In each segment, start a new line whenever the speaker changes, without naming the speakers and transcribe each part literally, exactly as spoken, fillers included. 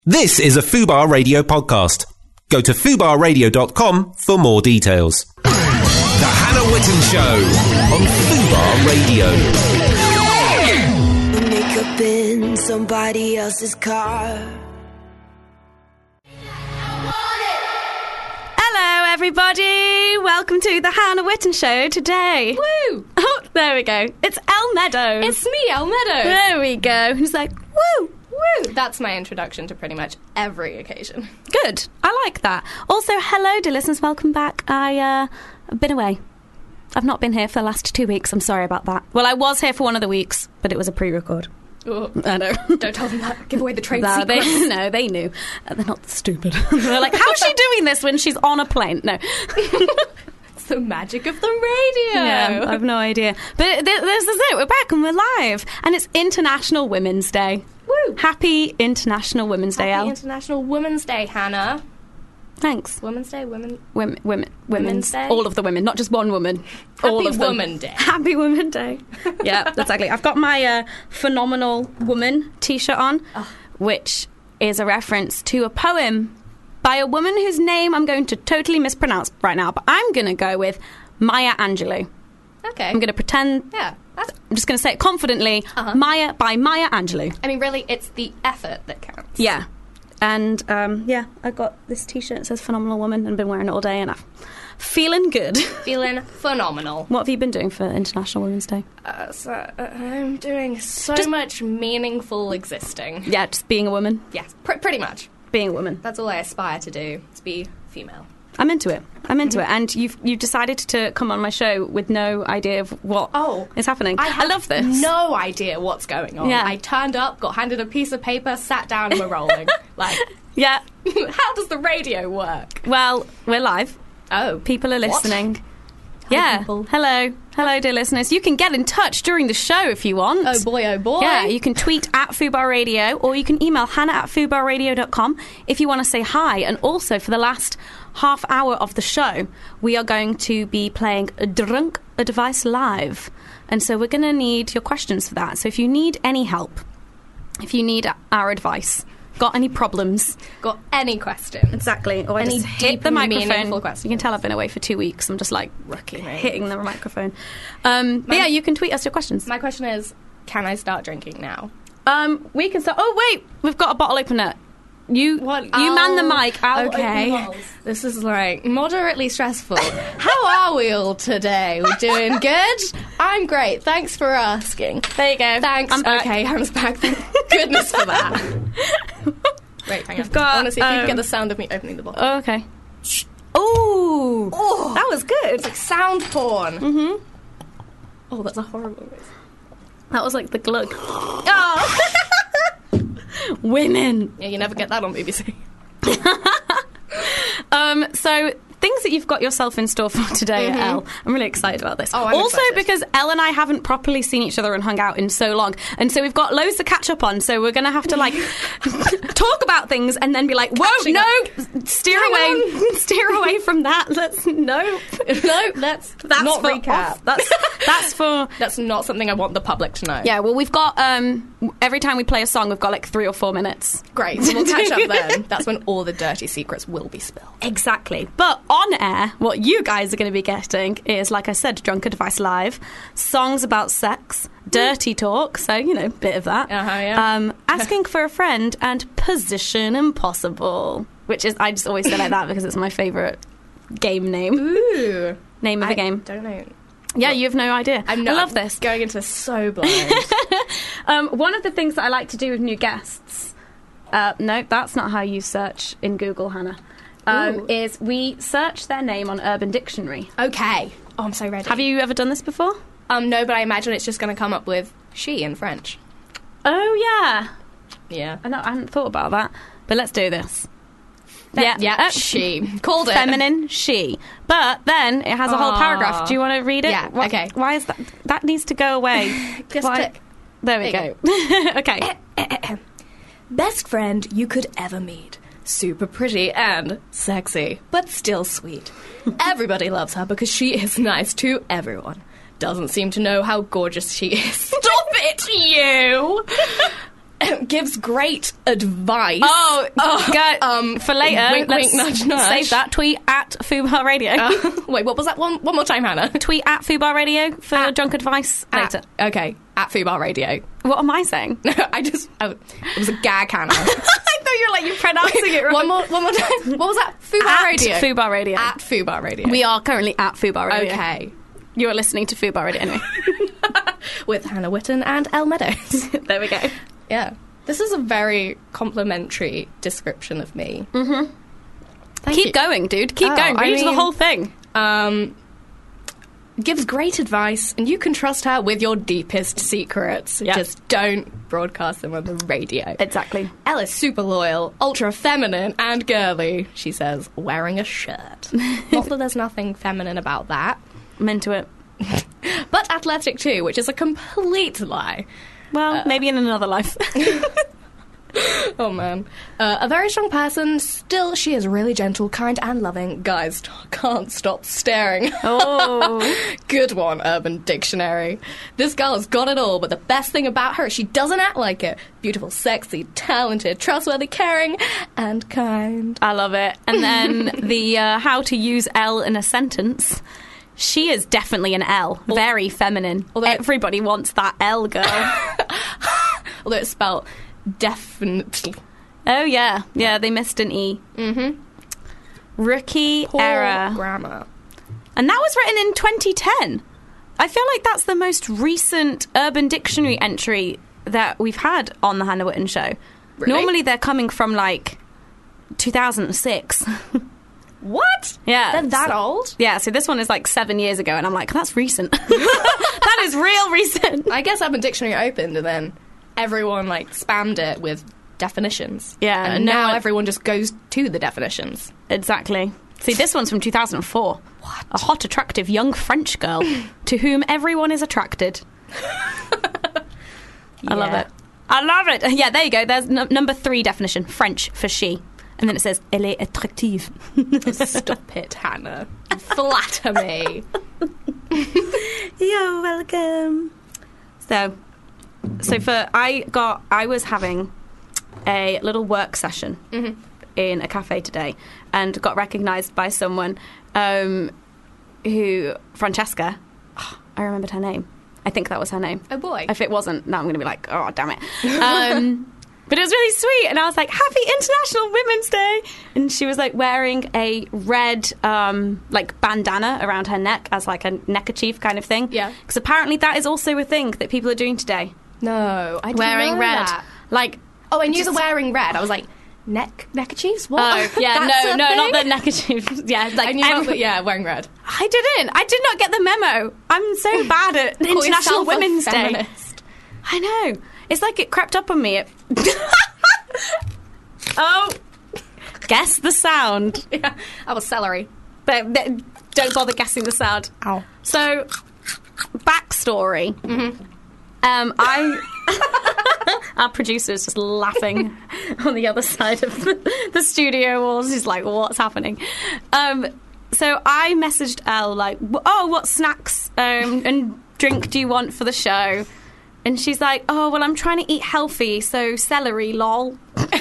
This is a Fubar Radio podcast. Go to fubar radio dot com for more details. The Hannah Witten Show on Fubar Radio.
Makeup in somebody else's car.
Hello, everybody. Welcome to the Hannah Witten Show today.
Woo!
Oh, there we go. It's Elle Meadows.
It's me, Elle Meadows.
There we go. Who's like, woo!
Woo! That's my introduction to pretty much every occasion.
Good. I like that. Also, hello, dear listeners. Welcome back. I, uh, I've been away. I've not been here for the last two weeks. I'm sorry about that. Well, I was here for one of the weeks, but it was a pre-record.
Ooh.
I know.
Don't tell them that. Give away the trade
No,
secrets.
they, no, they knew. Uh, they're not stupid. They're like, how's she doing this when she's on a plane? No.
It's the magic of the radio.
Yeah, I have no idea. But th- this is it. We're back and we're live. And it's International Women's Day.
Woo!
Happy International Women's Day,
Happy
Elle.
International Women's Day, Hannah.
Thanks.
Women's Day, women.
Women, women,
Women's
women's
Day?
All of the women, not just one woman. All
Happy
of them.
Woman Day.
Happy Woman Day. Yeah, exactly. I've got my uh, Phenomenal Woman t-shirt on,
Oh.
which is a reference to a poem by a woman whose name I'm going to totally mispronounce right now, but I'm going to go with Maya Angelou.
Okay.
I'm going to pretend...
Yeah. That's,
I'm just going to say it confidently.
Uh-huh.
Maya by Maya Angelou.
I mean, really, it's the effort that counts.
Yeah. And, um, yeah, I got this T-shirt that says Phenomenal Woman and I've been wearing it all day and I'm feeling good.
Feeling phenomenal.
What have you been doing for International Women's Day?
Uh, so, uh, I'm doing so
Just-
much meaningful existing.
Yeah, just being a woman.
Yes, pr- pretty much.
Being a woman.
That's all I aspire to do, to be female.
I'm into it. I'm into it. And you've you've decided to come on my show with no idea of what
Oh,
is happening.
I, have
love this.
No idea what's going on.
Yeah.
I turned up, got handed a piece of paper, sat down, and we're rolling. Like,
Yeah.
how does the radio work?
Well, we're live.
Oh,
People are
What?
listening. Yeah.
people.
Hello. Hello, dear listeners. You can get in touch during the show if you want.
oh boy, oh boy.
Yeah, you can tweet at Fubar Radio or you can email hannah at fubar radio dot com if you want to say hi. And also, for the last half hour of the show, we are going to be playing Drunk Advice Live. And so we're going to need your questions for that. So if you need any help, if you need our advice, got any problems,
Got any questions?
exactly, or
Any
just hit
deep,
the microphone.
meaningful questions.
You can tell I've been away for two weeks. I'm just like
Rookie, mate.
hitting the microphone. Um, but
My-
yeah, you can tweet us your questions.
My question is, can I start drinking now?
Um, we can start. Oh wait, we've got a bottle opener. You,
What?
you man the mic. I'll open the
okay.
bottles.
This is like moderately stressful. How are we all today? We doing good? I'm great. Thanks for asking.
There you go.
Thanks.
I'm back.
Okay, Hannah's back. Thank goodness for that. Wait, hang on.
We've got,
I want to see if you
um,
can get the sound of me opening the bottle.
Oh, okay. Ooh,
Oh,
that was good.
it's like sound porn. Mm-hmm. Oh, that's a horrible noise.
That was like the glug. Oh. Women.
Yeah, you never get that on B B C.
Um, so things that you've got yourself in store for today,
Mhm.
Elle. I'm really excited about this.
Oh, I'm
also
excited.
because Elle and I haven't properly seen each other and hung out in so long, and so we've got loads to catch up on. So we're going to have to like talk about things and then be like, "Whoa,
Catching
no,
up.
steer
Hang
away, steer away from that." Let's no,
No, that's,
that's
not
for
recap.
off. That's that's for.
That's not something I want the public to know.
Yeah, well, we've got um, every time we play a song, we've got like three or four minutes.
Great. So we'll catch up then. That's when all the dirty secrets will be spilled.
Exactly. But on air, what you guys are going to be getting is, like I said, Drunk Advice Live, songs about sex, dirty talk, so, you know, bit of that.
Uh-huh, yeah.
Um, asking for a friend and Position Impossible, which is, I just always say like that because it's my favourite game name.
Ooh.
Name of
I
the game.
don't know.
Yeah, you have no idea.
I'm not,
I love this.
Going into this so blind.
Um, one of the things that I like to do with new guests, uh, no, that's not how you search in Google, Hannah, um,
Ooh.
is we search their name on Urban Dictionary.
Okay. Oh, I'm so ready.
Have you ever done this before?
Um, no, but I imagine it's just going to come up with she in French.
Oh, yeah.
Yeah.
I, know, I hadn't thought about that, but let's do this.
Yeah, yeah,
Uh,
she. Called it.
Feminine, she. But then it has a whole
Aw.
paragraph. Do you want to read it?
Yeah,
What-
okay.
Why is that? That needs to go away.
Just
Why-
click.
There we
There
go. Okay.
Best friend you could ever meet. Super pretty and sexy, but still sweet. Everybody loves her because she is nice to everyone. Doesn't seem to know how gorgeous she is. Stop it, you! gives great advice.
Oh, go,
um,
for later.
wink,
let's
wink, nudge, nudge.
Save that. Tweet at Fubar Radio.
Uh, wait, what was that? One One more time, Hannah.
Tweet at Fubar Radio for
At-
drunk advice later.
At, okay, at Fubar Radio.
What am I saying?
I just... I, it was a gag, Hannah.
I thought you were like, you're pronouncing it wrong.
One more, one more time. What was that? Fubar
At
Radio.
Fubar Radio.
At Fubar Radio.
We are currently at Fubar Radio.
Okay.
You are listening to Fubar Radio anyway.
With Hannah Witten and Elle Meadows.
There we go.
Yeah. This is a very complimentary description of me. Mm-hmm. Thank
Keep
you.
going, dude. Keep
Oh,
going.
I
Read the
mean-
whole thing.
Um, gives great advice, and you can trust her with your deepest secrets.
Yeah.
Just don't broadcast them on the radio.
Exactly.
Elle is super loyal, ultra feminine, and girly, she says, wearing a shirt. Not that there's nothing feminine about that.
I'm into it.
But athletic too, which is a complete lie.
Well, maybe in another life.
Oh man. Uh, a very strong person, still she is really gentle, kind and loving. Guys, can't stop staring.
Oh.
Good one, Urban Dictionary. This girl has got it all, but the best thing about her is she doesn't act like it. Beautiful, sexy, talented, trustworthy, caring, and kind.
I love it. And then the uh, how to use L in a sentence. She is definitely an L. Very feminine.
although-
Everybody wants that L girl.
Although it's spelled definitely.
Oh, yeah. Yeah, they missed an E.
Mm-hmm.
Rookie
Poor
error.
grammar.
And that was written in twenty ten. I feel like that's the most recent Urban Dictionary entry that we've had on the Hannah Witten Show.
Really?
Normally they're coming from, like, two thousand six.
What?
Yeah.
They're that
So-
old?
Yeah, so this one is, like, seven years ago, and I'm like, that's recent. That is real recent.
I guess Urban Dictionary opened and then everyone like spammed it with definitions.
Yeah,
and
no
now
one-
everyone just goes to the definitions.
Exactly. See, this one's from two thousand four. What? A hot, attractive young French girl to whom everyone is attracted. I love
Yeah.
it. I love it. Yeah, there you go. There's n- number three definition. French for she. And then it says, elle est attractive.
Stop it, Hannah. Flatter me.
You're welcome. So, so for, I got, I was having a little work session
Mm-hmm.
in a cafe today and got recognised by someone um, who, Francesca, oh, I remembered her name. I think that was her name.
Oh boy.
If it wasn't, now I'm going to be like, oh, damn it. Um, but it was really sweet. And I was like, happy International Women's Day. And she was like wearing a red, um, like bandana around her neck as like a neckerchief kind of thing.
Yeah.
Because apparently that is also a thing that people are doing today.
No, I didn't
Wearing
know
red.
that.
Like,
Oh, I knew
Just-
the wearing red. I was like, neck neckerchiefs? What?
oh, yeah,
That's
no,
a
no,
thing?
not the neckerchief. Yeah, like,
I knew
every-
about the, yeah, wearing red.
I didn't. I did not get the memo. I'm so bad at
Call
International
yourself a
Women's Day.
feminist.
I know. It's like it crept up on me. It- oh, guess the sound.
Yeah, that was celery.
But, but don't bother guessing the sound.
Ow.
So, backstory. Mm-hmm. Um, I. Our producer is just laughing on the other side of the, the studio walls. He's like, "What's happening?" Um, so I messaged Elle like, "Oh, what snacks um, and drink do you want for the show?" And she's like, "Oh, well, I'm trying to eat healthy, so celery, lol."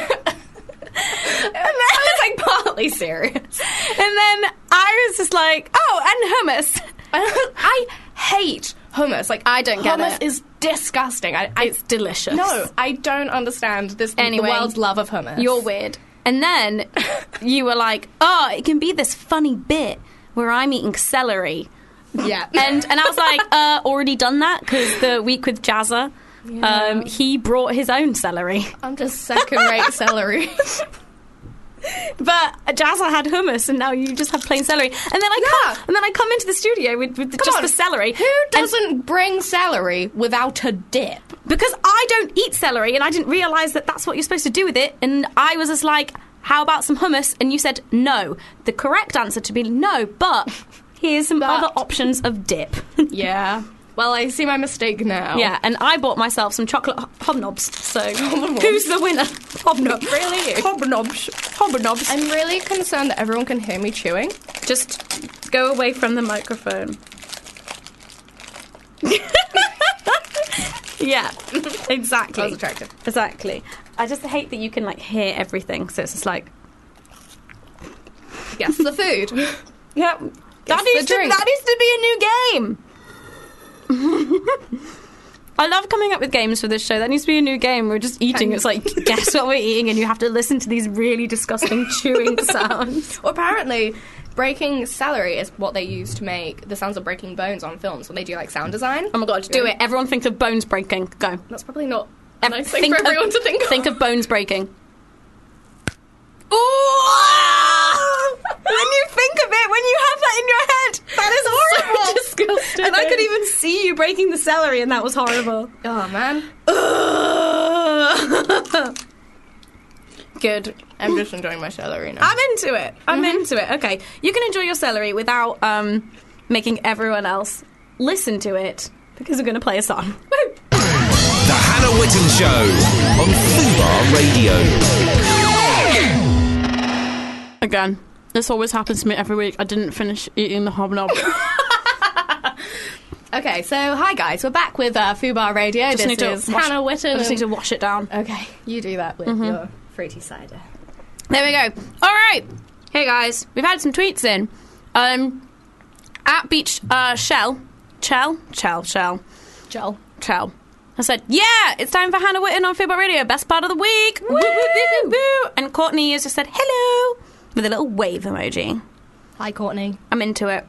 I was like partly serious.
And then I was just like, "Oh, and hummus."
I hate hummus. Like
I don't get
hummus
it.
is disgusting. I, I,
It's delicious.
no, I don't understand this.
Anyway,
the world's love of hummus.
You're weird. And then you were like, "Oh, it can be this funny bit where I'm eating celery."
yeah.
And and I was like, uh, already done that because the week with Jazza,
Yeah.
um, he brought his own celery.
I'm just second-rate celery.
But Jazza had hummus, and now you just have plain celery. And then I
Yeah.
come, and then I come into the studio with, with
Come
just
on.
the celery.
Who
And-
doesn't bring celery without a dip?
because I don't eat celery, and I didn't realise that that's what you're supposed to do with it. And I was just like, "How about some hummus?" And you said no. The correct answer to be no, but here's some
But-
other options of dip.
Yeah. Well, I see my mistake now.
Yeah, and I bought myself some chocolate ho- hobnobs. So who's the winner? Hobnob.
Really?
Hobnobs. Hobnobs.
I'm really concerned that everyone can hear me chewing.
Just go away from the microphone. Yeah, exactly.
That was attractive.
Exactly. I just hate that you can, like, hear everything, so it's just like...
Guess the food.
Yeah. That
the
needs, to,
drink.
that needs to be a new game. I love coming up with games for this show. That needs to be a new game. We're just eating. It's like, guess what we're eating, and you have to listen to these really disgusting chewing sounds.
Well, apparently, breaking celery is what they use to make the sounds of breaking bones on films when they do, like, sound design.
Oh my god, do it. Everyone think of bones breaking. Go.
That's probably not a
Ev-
nice thing for everyone
of,
to think of.
Think of bones breaking. Ooh! When you think of it, when you have that in your head, that is horrible.
So disgusting.
And I could even see you breaking the celery, and that was horrible.
Oh, man.
Good.
I'm just enjoying my celery now.
I'm into it. I'm mm-hmm. into it. Okay. You can enjoy your celery without um, making everyone else listen to it, because we're going to play a song. Woo!
The Hannah Witten Show on Fubar Radio.
Again, this always happens to me every week. I didn't finish eating the hobnob.
Okay, so hi guys, we're back with uh, Fubar Radio.
Just
this
need
is
to wash,
Hannah Witten.
I just need to wash it down.
Okay, you do that with mm-hmm. your fruity cider.
There we go. All right. Hey guys, we've had some tweets in. Um, at Beach uh, Shell, Chell, Chell, Shell,
Chell,
Chell. I said, yeah, it's time for Hannah Witten on Fubar Radio. Best part of the week. Woo, woo, woo, woo, woo. And Courtney has just said hello with a little wave emoji.
Hi, Courtney.
I'm into it.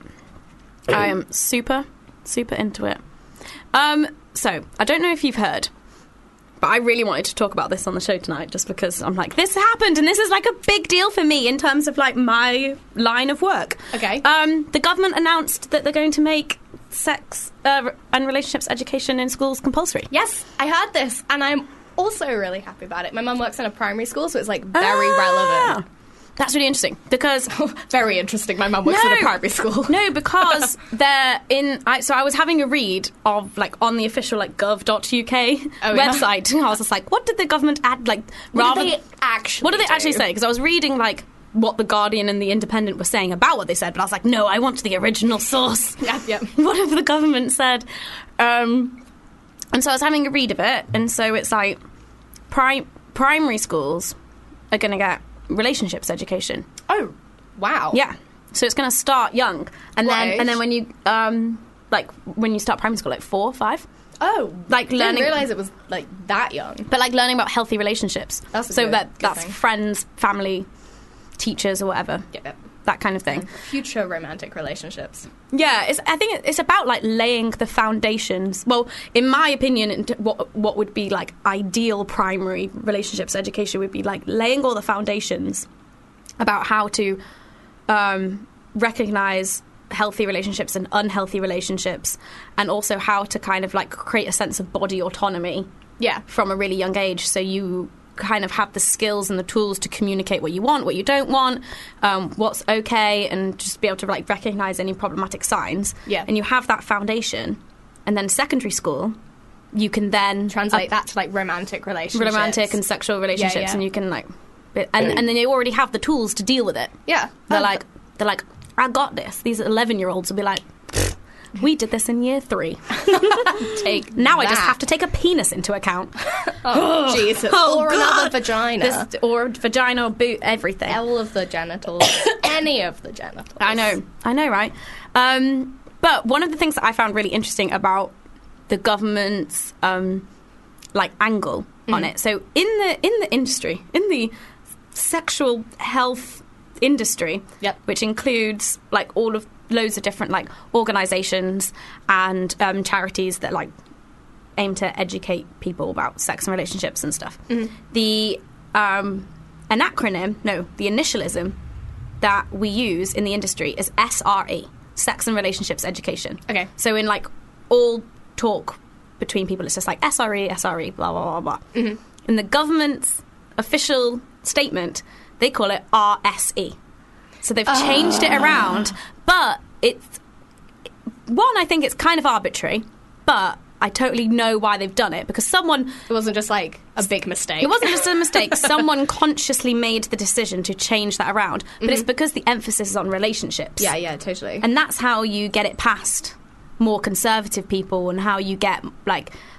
I am super, super into it. Um, so, I don't know if you've heard, but I really wanted to talk about this on the show tonight just because I'm like, this happened and this is like a big deal for me in terms of like my line of work.
Okay.
Um, the government announced that they're going to make sex uh, and relationships education in schools compulsory.
Yes, I heard this and I'm also really happy about it. My mum works in a primary school, so it's like very
ah,
relevant.
That's really interesting because
very interesting. My mum works
no,
in a primary school.
No, because they're in. I, so I was having a read of like on the official like gov dot U K
oh, yeah.
website. I was just like, what did the government add? Like,
what
rather,
did they actually?
What did they
do?
actually say? Because I was reading like what the Guardian and the Independent were saying about what they said, but I was like, no, I want the original source.
Yeah, yeah.
What have the government said? Um, and so I was having a read of it, and so it's like pri- primary schools are going to get relationships education.
Oh, wow.
Yeah. So it's going to start young, and
What
then
age?
and then when you um like when you start primary school, like four, five,
Oh,
like
I
learning.
didn't realise it was like that young.
But like learning about healthy relationships.
That's a
so
good-
that
good
that's
thing.
friends, family, teachers, or whatever.
Yeah, yeah.
That kind of thing.
Future romantic relationships.
Yeah, it's, I think it's about like laying the foundations. Well, in my opinion, into what what would be like ideal primary relationships education would be like laying all the foundations about how to um, recognize healthy relationships and unhealthy relationships, and also how to kind of like create a sense of body autonomy.
Yeah.
From a really young age, so you kind of have the skills and the tools to communicate what you want, what you don't want, um, what's okay, and just be able to like recognize any problematic signs.
Yeah.
And you have that foundation, and then secondary school, you can then
Translate
uh,
that to like romantic relationships.
romantic and sexual relationships,
Yeah, yeah.
and you can like, and and then they already have the tools to deal with it.
Yeah.
They're
Oh,
like, they're like, I got this. These eleven-year-olds will be like, we did this in year three.
take
Now I just
that.
have to take a penis into account.
Oh, Jesus.
Oh,
or
God.
another vagina.
This, or vagina, or boot, everything.
All of the genitals. Any of the genitals.
I know, I know, right? Um, but one of the things that I found really interesting about the government's um, like angle mm. on it. So in the in the industry, in the sexual health industry,
Yep.
which includes like all of loads of different like organisations and um, charities that like aim to educate people about sex and relationships and stuff.
Mm-hmm.
The um, an acronym, no, the initialism that we use in the industry is S R E, Sex and Relationships Education.
Okay.
So in like all talk between people, it's just like S R E, S R E, blah, blah, blah, blah.
Mm-hmm.
In the government's official statement, they call it R S E. So they've changed it around, but it's... One, I think it's kind of arbitrary, but I totally know why they've done it, because someone...
It wasn't just like a big mistake.
It wasn't just a mistake. Someone consciously made the decision to change that around. But
Mm-hmm.
it's because the emphasis is on relationships.
Yeah, yeah, totally.
And that's how you get it past more conservative people, and how you get, like,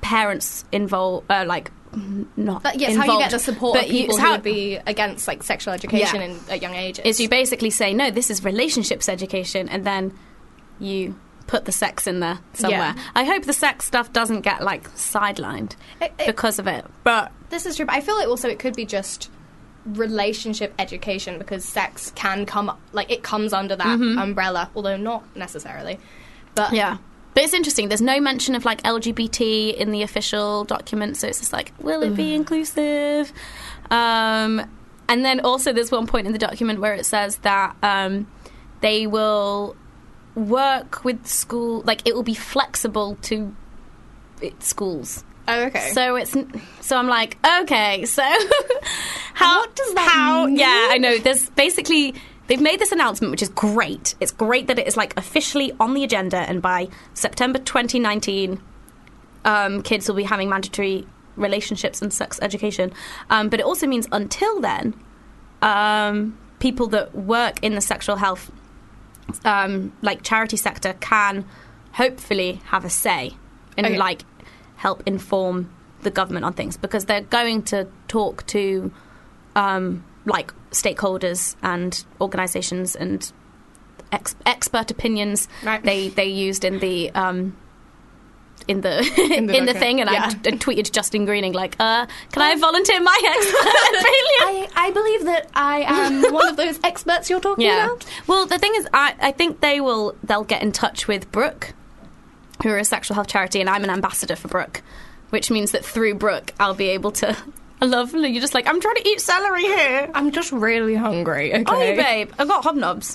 parents involved, uh, like, not
But yes,
involved.
how you get the support
but
of people
you,
who
how,
would be against like sexual education
Yeah.
in, at young ages.
is you basically say, no, this is relationships education, and then you put the sex in there somewhere.
Yeah.
I hope the sex stuff doesn't get, like, sidelined
It- it-
because of it. But
This is true, but I feel like also it could be just relationship education because sex can come, like, it comes under that umbrella, although not necessarily. But
yeah. But it's interesting. There's no mention of, like, L G B T in the official document, so it's just like, will it be inclusive? Um, and then also there's one point in the document where it says that um, they will work with school, like, it will be flexible to it, schools.
Oh, okay.
So it's so I'm like, okay, so how
What does that
how
mean?
yeah, I know. There's basically they've made this announcement, which is great. It's great that it is, like, officially on the agenda, and by September twenty nineteen, um, kids will be having mandatory relationships and sex education. Um, but it also means until then, um, people that work in the sexual health, um, like, charity sector, can hopefully have a say and
Okay.
like help inform the government on things, because they're going to talk to um, like stakeholders and organisations and ex- expert opinions.
Right.
They they used in the um, in the in
the
the,
document.
thing, and
Yeah.
I, t- I tweeted Justine Greening like, uh, "Can I volunteer my expert opinion?"
I, I believe that I am one of those experts you're talking
Yeah.
about.
Well, the thing is, I, I think they will. They'll get in touch with Brooke, who are a sexual health charity, and I'm an ambassador for Brooke, which means that through Brooke, I'll be able to. I love you're just like, I'm trying to eat celery here.
I'm just really hungry, okay?
Oh, babe, I've got hobnobs.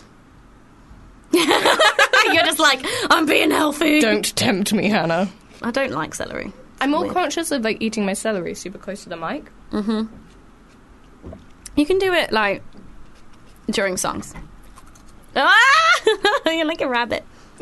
You're just like, I'm being healthy.
Don't tempt me, Hannah.
I don't like celery.
I'm more
Weird.
conscious of, like, eating my celery super close to the mic.
You can do it like during songs. Ah! You're like a rabbit.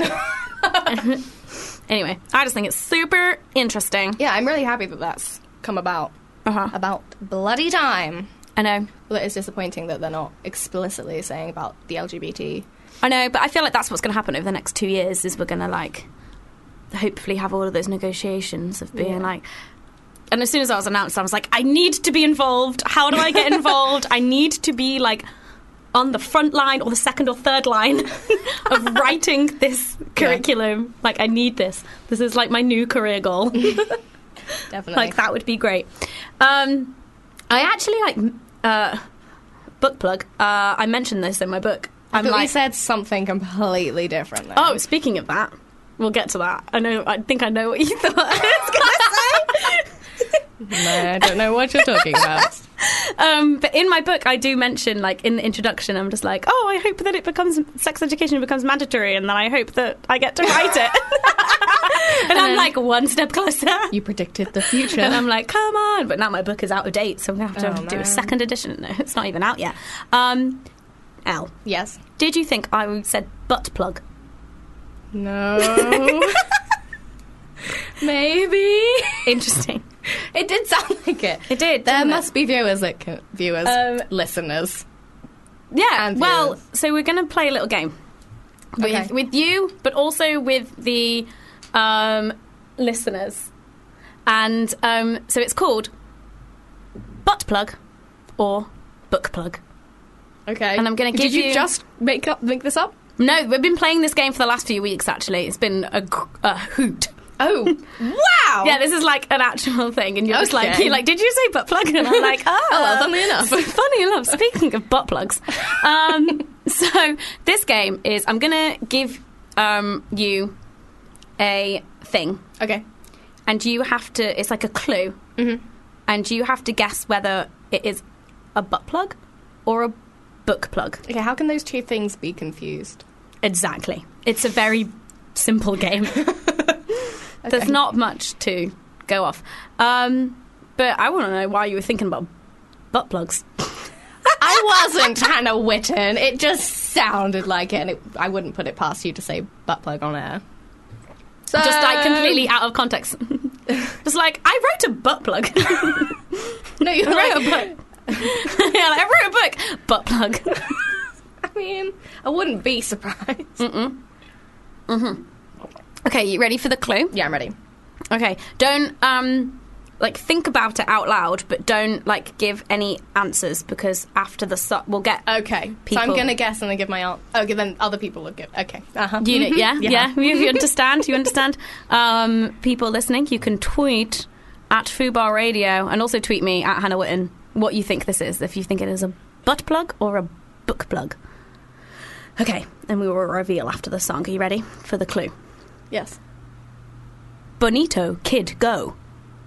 Anyway, I just think it's super interesting.
Yeah, I'm really happy that that's come about.
Uh-huh.
About bloody time.
I know.
Well, it is disappointing that they're not explicitly saying about the L G B T.
I know, but I feel like that's what's going to happen over the next two years is we're going to, like, hopefully have all of those negotiations of being
Yeah.
like... And as soon as I was announced, I was like, I need to be involved. How do I get involved? I need to be, like, on the front line or the second or third line of writing this curriculum. Like, I need this. This is, like, my new career goal.
Definitely.
Like, that would be great. Um, I actually, like, uh, book plug. Uh, I mentioned this in my book.
I
I'm
thought
like,
you said something completely different there.
oh, speaking of that, we'll get to that. I know. I think I know what you thought I was going to say.
No, I don't know what you're talking about.
Um, but in my book, I do mention, like, in the introduction, I'm just like, oh, I hope that it becomes sex education becomes mandatory, and then I hope that I get to write it. and I'm
then-
like one step closer.
You predicted the future.
And I'm like, come on! But now my book is out of date, so I'm gonna have to
Oh,
do
man.
a second edition. No, it's not even out yet. Um, Al,
Yes.
did you think I said butt plug?
No. Maybe.
Interesting.
It did sound like it.
It did.
There
didn't
must
it?
be viewers that can, viewers,
Um,
listeners.
Yeah.
and
Well,
viewers.
so we're going to play a little game with
Okay.
with you, but also with the um, listeners, and um, so it's called butt plug or book plug.
Okay.
And I'm gonna give
Did you,
you-
just make up make this up?
No, we've been playing this game for the last few weeks. Actually, it's been a, gr- a hoot.
Oh, wow!
Yeah, this is like an actual thing, and you're just like,
Okay.
you're like, did you say butt plug? And I'm like, oh,
Oh, well, funnily enough.
funny enough. Speaking of butt plugs, um, so this game is I'm gonna give um, you a thing,
Okay.
and you have to. It's like a clue,
Mhm.
and you have to guess whether it is a butt plug or a book plug.
Okay, how can those two things be confused?
Exactly. It's a very simple game. There's
Okay.
not much to go off. Um, but I want to know why you were thinking about butt plugs.
I wasn't Hannah Witten. It just sounded like it, and it, I wouldn't put it past you to say butt plug on air. So,
Just like completely out of context. Just like, I wrote a butt plug.
No, you're
I wrote
like,
a book. Yeah, like, I wrote a book. Butt plug.
I mean, I wouldn't be surprised.
Okay, you ready for the clue?
Yeah, I'm ready.
Okay, don't um like think about it out loud, but don't like give any answers because after the so- we'll get
Okay,
people.
so I'm going to guess and then give my answer. Okay, then other people will give. Okay. Uh-huh.
You know, yeah,
Yeah.
yeah. You, you understand? You understand? Um, people listening, you can tweet at Fubar Radio and also tweet me at Hannah Witten what you think this is. If you think it is a butt plug or a book plug. Okay, and we will reveal after the song. Are you ready for the clue?
Yes.
Bonito, kid, go.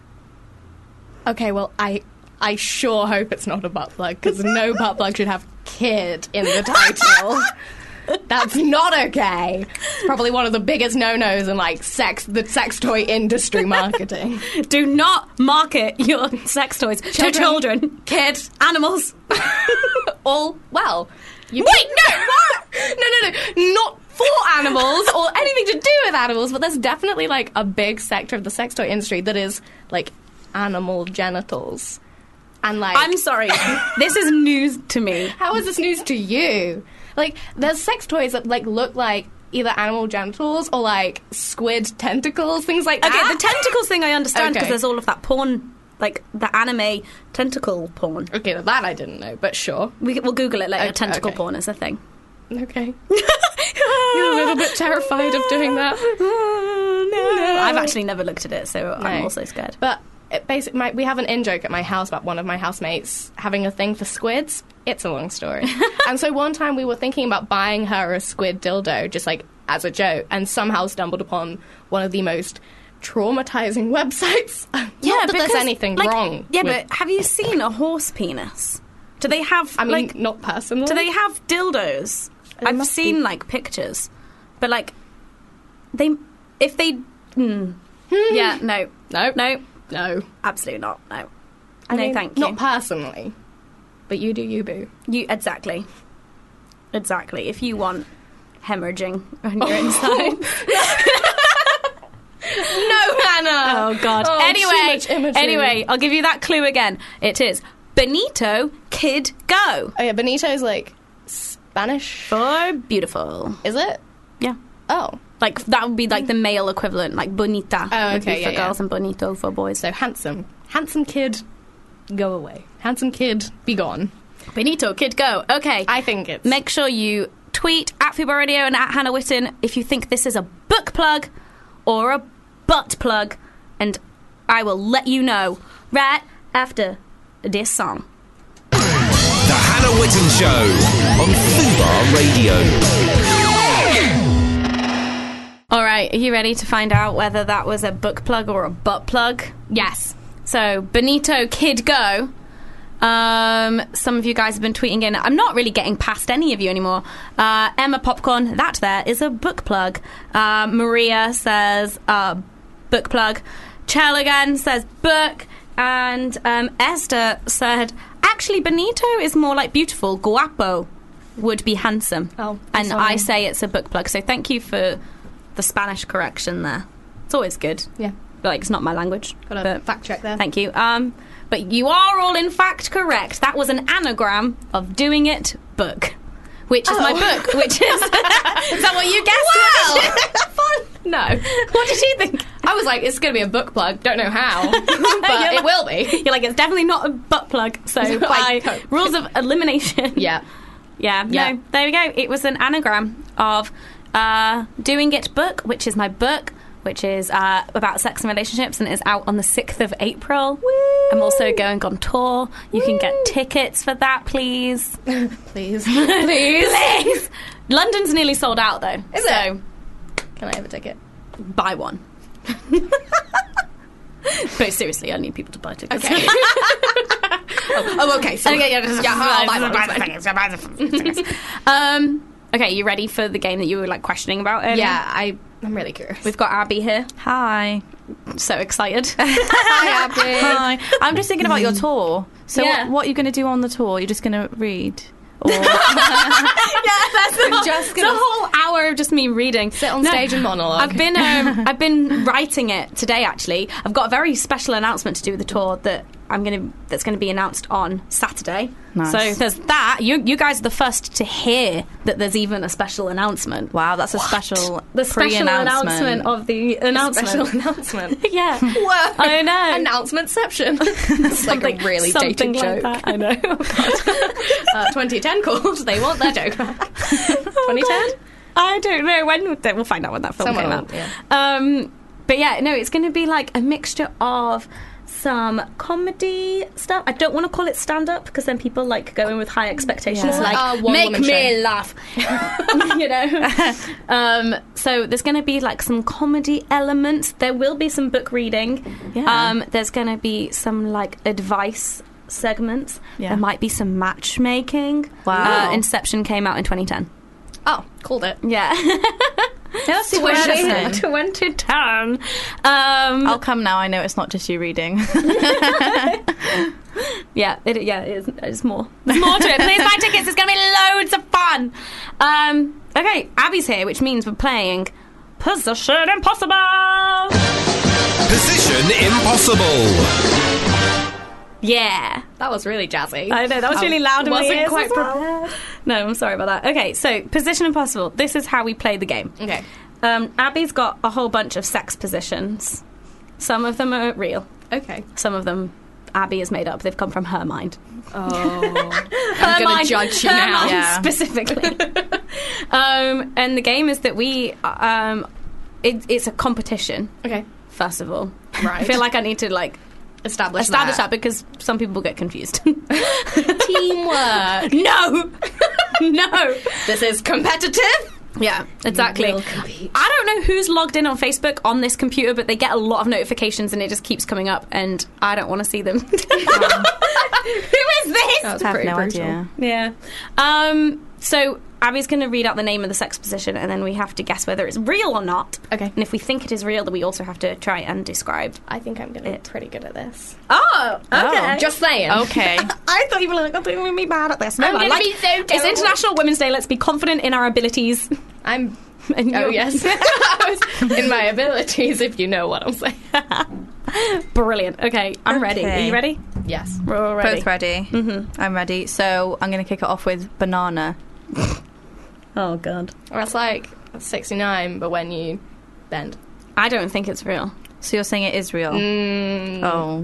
Okay, well, I I sure hope it's not a butt plug, because no butt plug should have kid in the title. That's not okay. It's probably one of the biggest no-nos in, like, sex the sex toy industry marketing.
Do not market your sex toys to children,
Kid.
animals.
All, well... You
Wait, no!
no, no, no, not for animals or anything to do with animals, but there's definitely, like, a big sector of the sex toy industry that is, like, animal genitals. And, like...
I'm sorry. This is news to me.
How is this news to you? Like, there's sex toys that, like, look like either animal genitals or, like, squid tentacles, things like
Okay,
that.
the tentacles thing I understand because
Okay.
there's all of that porn, like the anime tentacle porn.
Okay, well, that I didn't know, but sure.
We, we'll Google it later.
Okay,
Tentacle
okay.
porn is a thing.
Okay. You're a little bit terrified of doing that.
No. I've actually never looked at it, so I'm
No.
also scared.
But it basic, my, we have an in-joke at my house about one of my housemates having a thing for squids. It's a long story. And so one time we were thinking about buying her a squid dildo, just like as a joke, and somehow stumbled upon one of the most traumatizing websites. Not that there's anything
like,
wrong.
Yeah,
with,
but have you seen a horse penis? Do they have,
I mean,
like,
not personally.
do they have dildos?
There
I've
must
seen,
be.
like, pictures. But, like, they, if they, mm, yeah, no.
No.
No,
No.
absolutely not, no.
I
no,
mean,
thank you.
Not personally. But you do you, boo.
You exactly, exactly. If you want hemorrhaging on your inside.
No, Hannah!
Oh God.
Oh, too
anyway,
much imagery.
anyway, I'll give you that clue again. It is Benito, kid, go.
Oh, yeah, Benito's like Spanish.
For beautiful.
Is it?
Yeah.
Oh.
Like that would be like the male equivalent, like bonita
Oh,
would be
okay,
for
yeah, yeah.
girls and bonito for boys.
So handsome. Handsome kid, go away. Handsome kid, be gone.
Benito, kid, go. Okay.
I think it's...
Make sure you tweet at Fubar Radio and at Hannah Witten if you think this is a book plug or a butt plug, and I will let you know right after this song.
The Hannah Witten Show on Fubar Radio.
All right, are you ready to find out whether that was a book plug or a butt plug?
Yes.
So, Benito, kid, go. Um, some of you guys have been tweeting in. I'm not really getting past any of you anymore. Uh, Emma Popcorn, that there is a book plug. Uh, Maria says uh, book plug. Chell again says book. And um, Esther said, actually, Benito is more like beautiful. Guapo would be handsome.
Oh,
and
sorry.
I say it's a book plug. So thank you for the Spanish correction there. It's always good.
Yeah.
Like, it's not my language.
Got a
but
fact check there.
Thank you. Um, but you are all in fact correct. That was an anagram of doing it book, which is
Oh.
my book. Which is is that what you guessed?
Wow. Fun. No.
What did you think?
I was like, it's going to be a book plug. Don't know how, but
You're
it
like-
will be.
You're like, it's definitely not a butt plug. So
I
by
hope.
rules of elimination,
Yeah.
yeah,
Yeah.
no, there we go. It was an anagram of uh, doing it book, which is my book, which is uh, about sex and relationships, and it is out on the sixth of April. I'm also going on tour. You can get tickets for that, please.
Please. Please.
Please. London's nearly sold out, though.
Is
so
it? Can I have a ticket?
buy one. But seriously, I need people to buy tickets.
Okay. oh, oh, okay. So,
Okay, yeah, just-
yeah, I'll buy one, it's fine.
um, okay, you ready for the game that you were like questioning about earlier?
Yeah, I, I'm really curious.
We've got Abby here.
Hi.
So excited.
Hi, Abby.
Hi. I'm just thinking about your tour. So
Yeah.
what, what are you going to do on the tour? You're just going to read? Or
Yeah, that's the whole,
just
it's a
gonna
whole hour of just me reading.
Sit on
No,
stage and monologue.
I've been um, I've been writing it today. Actually, I've got a very special announcement to do with the tour that I'm gonna that's gonna be announced on Saturday.
Nice.
So there's that. You you guys are the first to hear that there's even a special announcement.
Wow, that's a special
The special
pre-announcement.
announcement of the announcement.
Special announcement.
Yeah.
Whoa.
I know.
Announcementception. It's like a really
something
dated
like
joke.
that. I know. Oh, God.
Uh, twenty ten calls. They want their joke back. twenty ten?
I don't know when. We'll find out when that film
Someone
came
will,
out.
yeah.
Um, but yeah, no, it's going to be like a mixture of some comedy stuff. I don't want to call it stand-up because then people like go in with high expectations,
Yeah.
like
Uh, one
make
woman
me
show.
laugh, you know. um, so there's going to be like some comedy elements. There will be some book reading.
Yeah.
Um, there's going to be some like advice segments.
Yeah.
There might be some matchmaking.
Wow.
Uh, Inception came out in twenty ten.
Oh, called it.
Yeah.
Yeah, that's super interesting.
twenty ten. Um,
I'll come now. I know it's not just you reading.
yeah, it, yeah, it is, it's more. There's more to it. Please buy tickets. It's going to be loads of fun. Um, okay, Abby's here, which means we're playing Position Impossible.
Position Impossible.
Yeah.
That was really jazzy.
I know, that was really loud in my
wasn't
ears
quite
as well. No, I'm sorry about that. Okay, so Position Impossible. This is how we play the game.
Okay.
Um, Abby's got a whole bunch of sex positions. Some of them are real.
Okay.
Some of them Abby has made up. They've come from her mind.
Oh.
Her
I'm going
mind-
to judge you
her
now.
mind
Yeah.
specifically. um, and the game is that we... Um, it, it's a competition,
Okay.
first of all.
Right.
I feel like I need to, like,
Establish,
establish
that.
that because some people get confused.
Teamwork.
No! No!
This is competitive.
Yeah, exactly.
will compete.
I don't know who's logged in on Facebook on this computer, but they get a lot of notifications and it just keeps coming up, and I don't want to see them. Who is this?
That's
I have
pretty
no
brutal.
idea.
Yeah. Um, so Abby's going to read out the name of the sex position, and then we have to guess whether it's real or not.
Okay.
And if we think it is real, then we also have to try and describe.
I think I'm going to be
It.
pretty good at this.
Oh,
okay.
Just saying.
Okay.
I thought you were like, I'm going to be bad at this. No,
I'm
I
gonna
like-
be so
It's
terrible.
International Women's Day. Let's be confident in our abilities.
I'm...
And
Oh,
you're-
yes. I was in my abilities, if you know what I'm saying.
Brilliant. Okay, I'm ready. Are
Okay.
you ready?
Yes.
We're all ready.
Both ready. Mm-hmm. I'm ready. So I'm going to kick it off with banana.
Oh, God.
That's like sixty-nine, but when you bend.
I don't think it's real.
So you're saying it is real?
Mm.
Oh.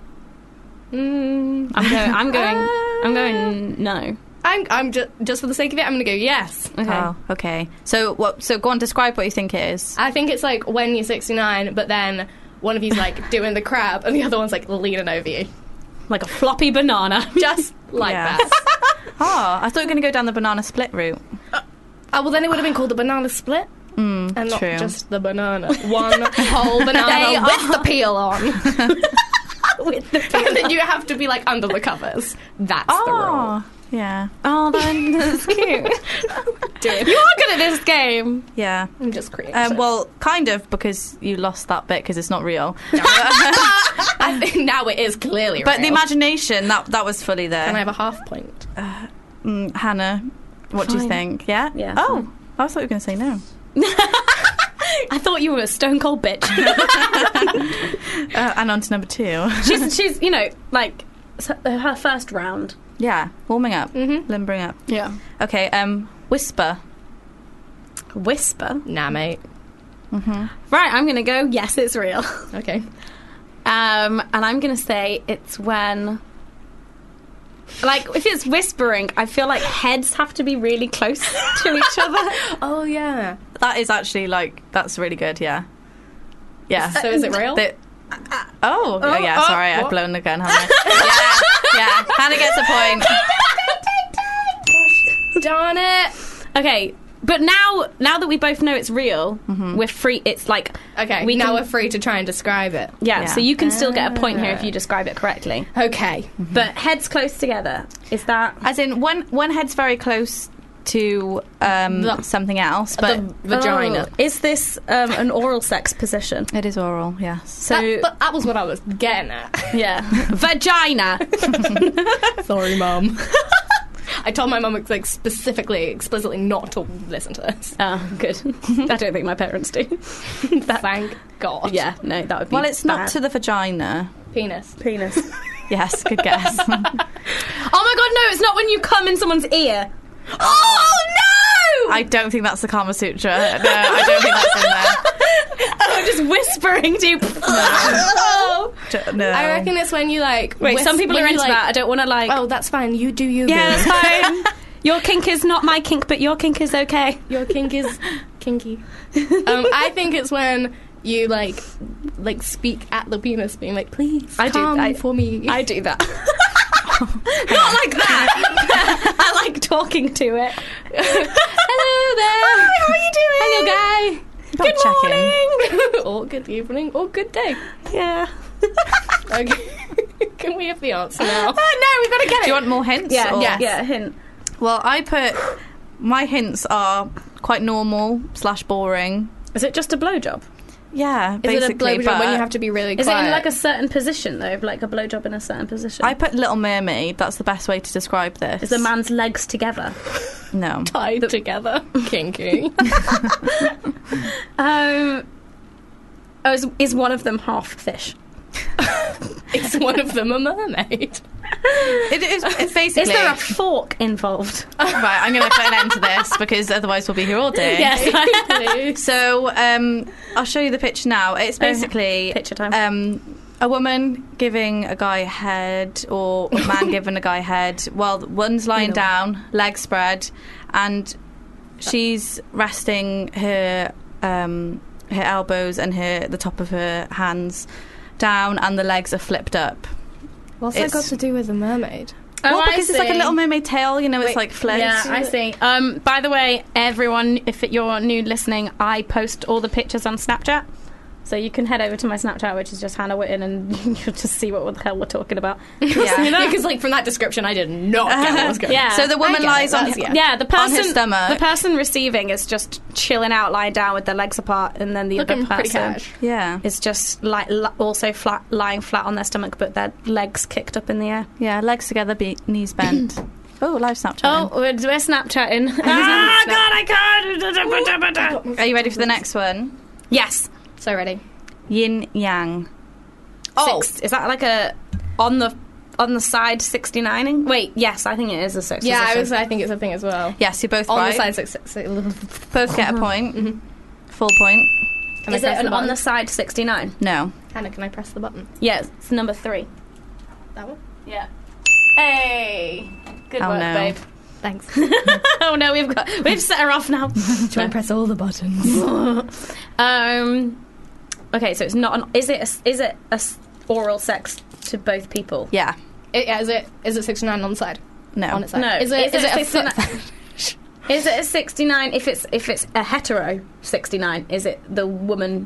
Mm.
I'm going. I'm going.
Uh,
I'm going. No.
I'm, I'm just, just for the sake of it, I'm going to go yes.
Okay.
Oh, okay. So what? So go on, describe what you think it is.
I think it's like when you're sixty-nine, but then one of you's like doing the crab and the other one's like leaning over you.
Like a floppy banana.
Just like
Yeah.
that.
Oh, I thought you were going to go down the banana split route.
Oh, well, then it would have been called the banana split.
Mm,
And not
true.
just the banana. One whole banana
They
with
are-
the peel on.
With the
And then you have to be like under the covers. That's the rule.
Oh, yeah,
Oh, then that's cute.
Doing
You are good at this game.
yeah.
I'm just creating.
Um, well, kind of, because you lost that bit because it's not real.
I think now it is clearly
But the
real.
imagination, that that was fully there.
And I have a half point.
Mm, Hannah, what do you
Fine.
think? Yeah?
Yeah,
Oh,
fine.
I thought you were going to say no.
I thought you were a stone cold bitch.
Uh, and on to number two.
she's, she's, you know, like s- her first round.
Yeah, warming up,
Mhm.
limbering up.
Yeah.
Okay, um, whisper.
Whisper.
Nah, mate.
Right, I'm going to go. Yes, it's real.
Okay.
Um, and I'm going to say it's when. Like, if it's whispering, I feel like heads have to be really close to each other.
Oh, yeah.
That is actually, like, that's really good, yeah. Yeah.
So is it real?
The- oh, oh, yeah,
oh,
sorry, I've
what?
blown the gun, haven't I? yeah, yeah. Hannah gets a point.
Darn it.
Okay, but now now that we both know it's real, we're free. It's like
Okay,
we
now
can-
we're free to try and describe it.
yeah,
Yeah.
So you can still get a point here if you describe it correctly.
Okay.
But heads close together. Is that
As in, one, one head's very close to um,
The-
something else, but
the vagina.
Oh, is this um, an oral sex position?
it is oral, yes.
So
That- but that was what I was getting at.
yeah, vagina.
Sorry, Mum. I told my mum like specifically, explicitly not to listen to this.
Oh, good. I don't think my parents do. That-
Thank God.
yeah, no, that would be.
Well, it's not
bad.
to the vagina.
Penis.
penis.
Yes, good guess.
Oh my god, no, it's not when you come in someone's ear. Oh no!
I don't think that's the Kama Sutra. No, I don't think that's in there.
Oh, just whispering to you. Oh.
D- No.
I reckon it's when you like.
Wait,
whis-
some people
when
are
you,
into
like,
that. I don't want to like.
Oh, that's fine. You do you.
yeah,
boo.
that's fine. Your kink is not my kink, but your kink is okay.
Your kink is kinky. Um, I think it's when you like, like speak at the penis, being like, "Please,
I do-
come
I-
for me."
I do that. Not like that. I like talking to it.
Hello there.
Hi, how are you doing?
Hello, guy.
Good
Check in.
morning.
Or good evening, or good day.
Yeah.
Okay. Can we have the answer now?
Oh, no, we've got to get it.
Do you want more hints?
Yeah,
or-
yeah, yeah. Hint.
Well, I put my hints are quite normal slash boring.
Is it just a blowjob?
Yeah,
Is
basically.
it a blowjob
but
when you have to be really
Is
quiet?
it in like a certain position though, like a blowjob in a certain position?
I put Little Mermaid. That's the best way to describe this.
Is the man's legs together?
No.
tied together? Kinky.
Um. Oh, is, is one of them half fish?
Is one of them a mermaid?
It is it's basically.
Is there a fork involved?
Right, I'm going to put an end to this because otherwise we'll be here all day.
Yes.
So um, I'll show you the picture now. It's basically
Picture time.
Um, a woman giving a guy head, or a man giving a guy head, while one's lying
Either
down, legs spread, and she's resting her um, her elbows and her the top of her hands down, and the legs are flipped up.
What's that
It's-
got to do with a mermaid?
Oh,
well,
I
because it's like a
see.
Little Mermaid tail, you know, it's
Wait,
like flipped.
Yeah, I see. Um, by the way, everyone, if you're new listening, I post all the pictures on Snapchat. So you can head over to my Snapchat, which is just Hannah Witten, and you'll just see what the hell we're talking about.
Yeah.
Yeah, because like from that description, I did not get what was going on.
Yeah.
So the
I
woman
get
lies
it,
on
that's-
her,
yeah.
Yeah, the person,
on her stomach.
the person receiving is just chilling out, lying down with their legs apart, and then the
Looking
other
pretty
person
cash.
Yeah.
is just like li- also flat, lying flat on their stomach, but their legs kicked up in the air.
Yeah, legs together, be- knees bent. Oh, live Snapchat.
Oh, we're, we're Snapchatting. ah, God, I can't.
Are you ready for the next one?
Yes.
So ready.
Yin Yang.
Oh, Six, is that like a on the on the side sixty-nining? Wait, yes, I think it is a six.
Yeah, I
position.
was. I think it's a thing as well.
Yes, you're both
On
right.
the side, six, six, six,
Both get a point. Full point.
Can I
Is it
press
an
the
on
button?
the side sixty-nine?
No.
Hannah, can I press the button?
Yes, it's number three.
That one.
Yeah. Hey, good
Oh,
work,
no.
babe.
Thanks.
Oh no, we've got we've set her off now.
Try and press all the buttons.
um. Okay, so it's not an. Is it a, is it a s- oral sex to both people?
Yeah.
It, yeah, is it is it sixty-nine on the side?
No.
On its side.
No.
Is it is, it, a
sixty-nine?
foot?
Is it a sixty-nine? If it's if it's a hetero sixty-nine, is it the woman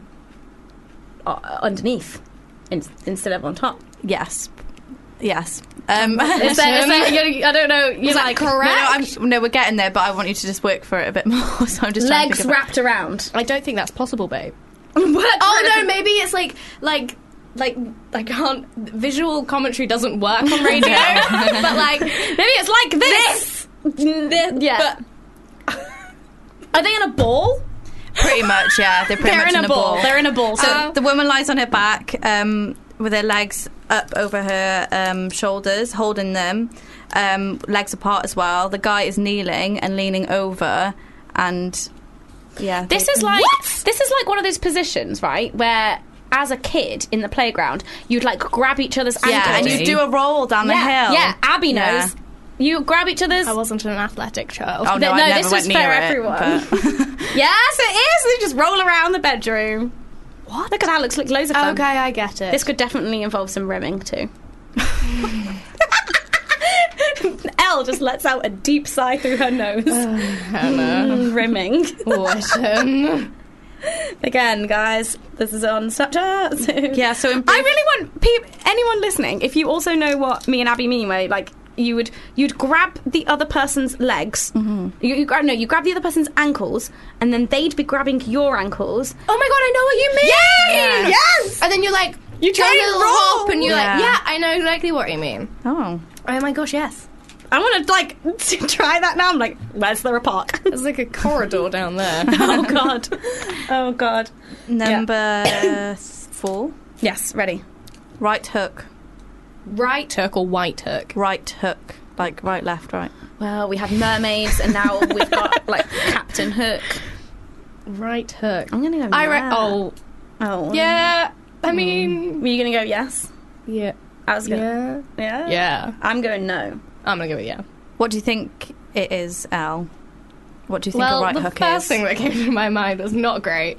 uh, underneath in, instead of on top?
Yes. Yes. Um,
Is that, is that, you're, I don't know. You're
Is that
like
no, no,
correct?
I'm, no, we're getting there, but I want you to just work for it a bit more. So I'm just trying to
legs
think about-
wrapped around.
I don't think that's possible, babe.
What?
Oh no, maybe it's like like like I can't. Visual commentary doesn't work on radio, but like
Maybe it's like this. This. Yeah.
But
Are they in a ball?
Pretty much, yeah. They're pretty
They're
much
in a ball. They're in a ball.
So
So
the woman lies on her back um, with her legs up over her um, shoulders, holding them, um, legs apart as well. The guy is kneeling and leaning over, and yeah.
this
they-
is like this is like one of those positions, right, where as a kid in the playground you'd like grab each other's
yeah,
ankles.
and you do a roll down the
yeah,
hill.
yeah. Abby knows.
Yeah.
You grab each other's.
I wasn't an athletic child.
Oh no,
No,
I never
this
went
is
near
for
it.
everyone.
but-
Yes, it is. They just roll around the bedroom. What? Look at that. Looks like loads of fun.
Okay, I get it.
This could definitely involve some rimming too. Elle just lets out a deep sigh through her nose. Mm, rimming.
Listen.
Again, guys, this is on Snapchat. So
Yeah, so in
I
brief-
really want peop anyone listening, if you also know what me and Abby mean, where like you would you'd grab the other person's legs, mm-hmm. you, you grab no, you grab the other person's ankles, and then they'd be grabbing your ankles.
Oh my god, I know what you mean.
Yeah. Yes!
And then you're like,
You
do a
try and
little
roll.
hop, and you're
Yeah.
like, yeah, I know exactly what you mean.
Oh.
Oh my gosh, yes.
I want to like try that now. I'm like, where's the park?
There's like a corridor down there.
Oh god, oh god.
Number four.
Yes, ready.
Right hook.
right hook or white hook?
Right hook. Like right, left, right.
Well, we had mermaids, and now we've got like Captain Hook.
Right hook.
I'm gonna go.
I re-
yeah.
oh
Oh.
yeah. I mean,
Were you gonna go yes?
yeah,
I was gonna.
yeah,
Yeah.
yeah.
I'm going no.
I'm gonna go with yeah.
What do you think it is, Elle? What do you think
Well,
a right
the
hook
first
is?
thing that came to my mind was not great.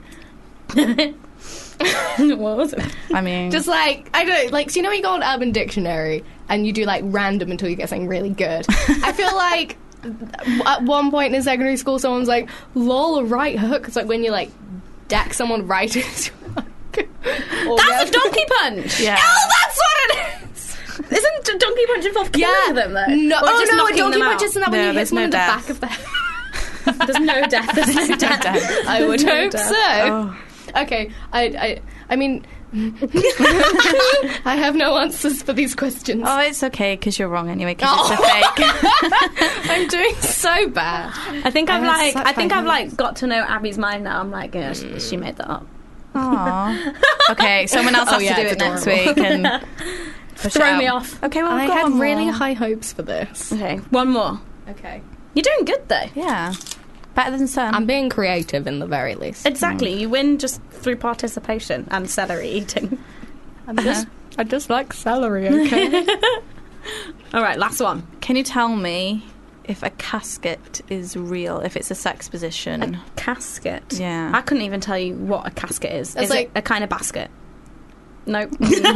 What was it?
I mean,
Just like I don't like. So you know when you go on Urban Dictionary and you do like random until you get something really good. I feel like at one point in secondary school, someone's like, "Lol, a right hook." It's like when you like deck someone right into.
That's a donkey punch.
yeah.
Oh, that's what it is.
Isn't a donkey punch involved killing
Yeah.
them though?
No,
Or
oh
just
no, a
knocking
donkey
them
punch
out?
isn't that when
No,
you hit
there's
someone
no
in the
death.
back of the head?
There's no death. There's no death.
I would
No
hope
death.
so.
Oh.
Okay, I, I, I mean, I have no answers for these questions.
Oh, it's okay because you're wrong anyway. Because
Oh.
it's a fake.
I'm doing so bad.
I think I've
I have
like
such
I think
high
I've like got to know Abby's mind now. I'm like, yeah, she, she made that up.
Aww. Okay, someone else
Oh,
has
yeah,
to do
it's
it next
adorable.
week and push it
Throw
out.
me off.
Okay, well,
I
we've got
had
one
really
more.
high hopes for this.
Okay, one more.
Okay.
You're doing good though.
Yeah, better than some.
I'm being creative in the very least.
Exactly. You win just through participation and celery eating.
I'm just, I just like celery, okay?
All right, last one.
Can you tell me if a casket is real? If it's a sex position?
A casket.
Yeah.
I couldn't even tell you what a casket is.
It's
is
like-
it a kind of basket? Nope.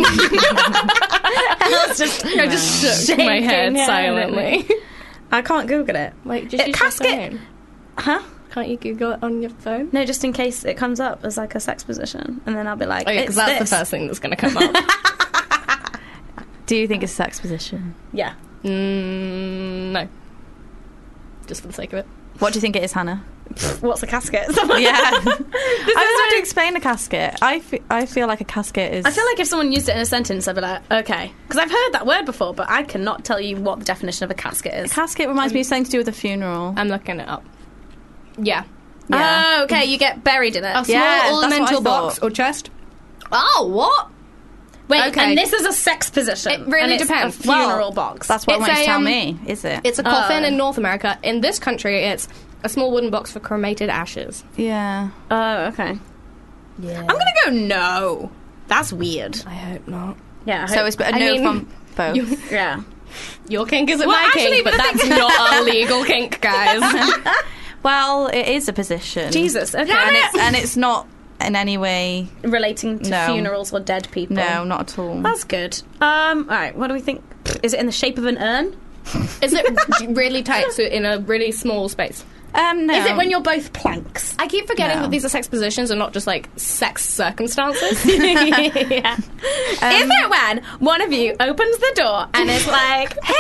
I just, I just shook my
Shaking
head
head.
silently.
I can't Google it.
Like, just
A
use
casket?
your phone.
Huh?
Can't you Google it on your phone?
No, just in case it comes up as like a sex position, and then I'll be like,
Oh yeah,
it's
because that's
this.
the first thing that's going to come up.
Do you think it's a sex position?
Yeah.
mm, no. Just for the sake of it.
What do you think it is, Hannah?
What's a casket?
Yeah. I was about to explain a casket. I, fe- I feel like a casket is...
I feel like if someone used it in a sentence, I'd be like, okay. Because I've heard that word before, but I cannot tell you what the definition of a casket
A
is.
casket reminds me of something to do with a funeral.
I'm looking it up. Yeah.
Yeah.
Oh, okay, you get buried in it.
A small
Yeah, that's what I
ornamental box
thought.
or chest. Oh, what?
Wait,
okay.
and this is a sex position.
It really
and it's
depends.
a funeral
Well,
box.
That's what
It's
I want you
a,
to tell
um,
me, is it?
It's a coffin
Oh.
in North America. In this country, it's a small wooden box for cremated ashes.
Yeah.
Oh, okay.
Yeah.
I'm gonna go no. That's weird.
I hope not.
Yeah. I
So
hope-
it's a
I
no
mean,
from both.
you-
yeah.
Your kink isn't
Well,
my
actually,
kink, but
but the
that's
thing-
not a legal kink, guys.
Well, it is a position.
Jesus. Okay.
And it's, and it's not in any way...
Relating to
No.
funerals or dead people.
No, not at all.
That's good. Um. All right. What do we think? Is it in the shape of an urn?
Is it really tight, so in a really small space?
Um, no.
Is it when you're both planks?
I keep forgetting
No.
that these are sex positions and not just like sex circumstances.
yeah.
Um,
Is it when one of you opens the door and is like, "Hey,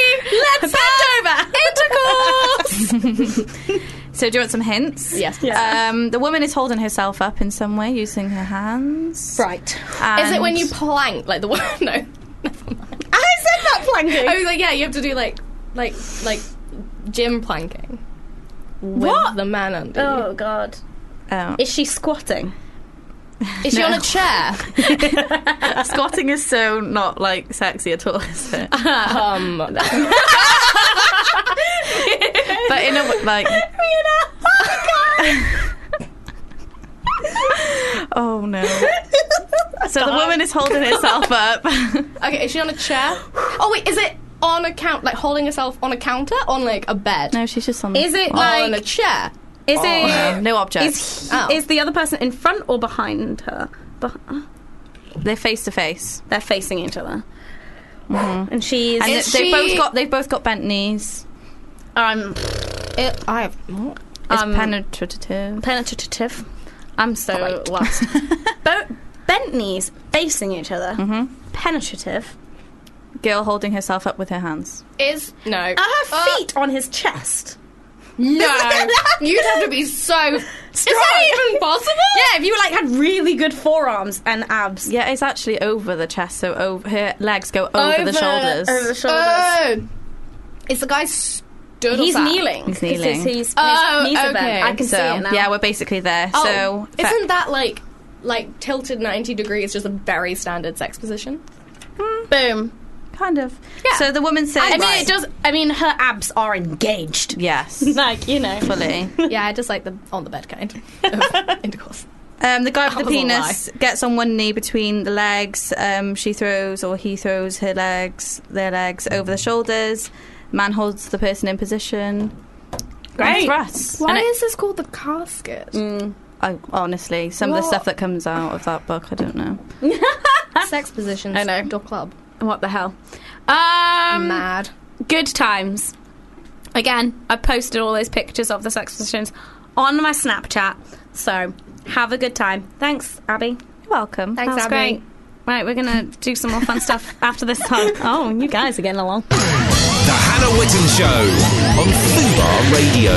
honey, let's bend over, intercourse."
So do you want some hints?
Yes.
Yeah.
Um, the woman is holding herself up in some way using her hands.
Right.
Is it when
And-
you plank like the one? No, never mind.
I said that planking.
I was like, yeah, you have to do like, like, like gym planking with
What?
the man under.
Oh God.
Oh.
Is she squatting?
you. Is she
No.
on a chair?
Squatting is so not like sexy at all, is it?
um,
But in a w- like, oh no. So the woman is holding herself up.
okay, is she on a chair? Oh wait, is it on a count, like holding herself on a counter, on like a bed?
No, she's just on.
Is it
on
like?
a chair.
Is
Oh,
it?
no object.
Is,
Oh.
is the other person in front or behind her? Beh-
They're face to face,
They're facing each other, and she's.
and
Is
they
she-
both got they've both got bent knees.
um,
It, I have. What?
It's
Um,
penetrative.
penetrative. I'm so
Quite.
lost. Bo- bent knees facing each other.
Mm-hmm.
Penetrative.
Girl holding herself up with her hands.
Is no.
Are her
Uh,
feet on his chest?
No, you'd have to be so. Is that even possible?
Yeah, if you like had really good forearms and abs.
Yeah, it's actually over the chest, so over, her legs go over, the shoulders.
Over the shoulders.
Oh, is the guy stood?
he's
or sat?
kneeling.
He's
'Cause
kneeling.
His, his,
Oh,
his knees are bent.
okay.
I can
so
see it now.
yeah, we're basically there.
Oh,
so
isn't that like like tilted ninety degrees? Just a very standard sex position.
Boom.
kind of.
Yeah.
So the woman says,
I mean, it does. I mean, her abs are engaged.
yes,
Like, you know.
fully.
Yeah, I just like the on the bed kind of intercourse.
Um, the guy with
That
the
was a
penis gets on one knee between the legs. Um, she throws, or he throws her legs, their legs over the shoulders. Man holds the person in position.
Great.
And thrusts.
Why
And it-
is this called the casket?
Mm, I, honestly, some of the
What?
stuff that comes out of that book, I don't know.
Sex positions.
I know.
Dog club.
What the hell? Um,
Mad.
Good times. Again, I posted all those pictures of the sex positions on my Snapchat. So, have a good time. Thanks, Abby.
You're welcome.
Thanks,
That's
Abby.
great. Right, we're going to do some more fun stuff after this time. Oh, you guys are getting along.
The Hannah Witten Show on Fubar Radio.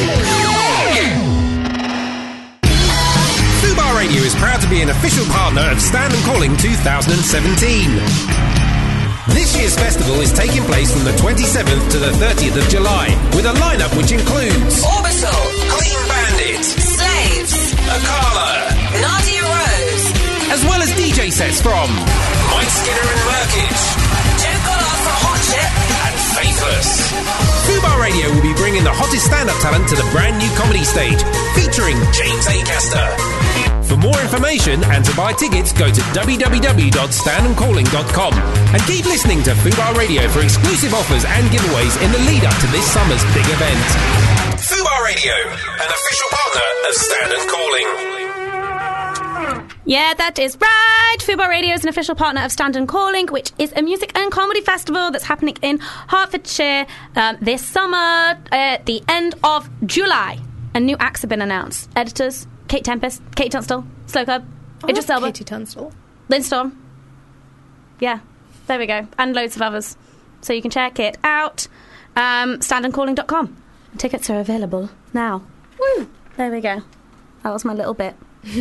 Fubar Radio is proud to be an official partner of Stand and Calling twenty seventeen. This year's festival is taking place from the twenty-seventh to the thirtieth of July, with a lineup which includes
Orbital,
Clean Bandit,
Slaves,
Akala,
Nadia Rose,
as well as D J sets from Mike Skinner and Merkage,
Joe Goddard from Hot Chip,
and Faithless. Fubar Radio will be bringing the hottest stand-up talent to the brand new comedy stage, featuring James Acaster. For more information and to buy tickets, go to w w w dot stand and calling dot com and keep listening to Fubar Radio for exclusive offers and giveaways in the lead-up to this summer's big event. Fubar Radio, an official partner of Stand and Calling.
Yeah, that is right. Fubar Radio is an official partner of Stand and Calling, which is a music and comedy festival that's happening in Hertfordshire um, this summer at the end of July. And new acts have been announced. Editors, Kate Tempest, Kate Tunstall, Slow Club, Idris Elba,
Katie Tunstall.
Lynn Storm. Yeah, there we go. And loads of others. So you can check it out. Um, stand and calling dot com. Tickets are available now. Woo! There we go. That was my little bit.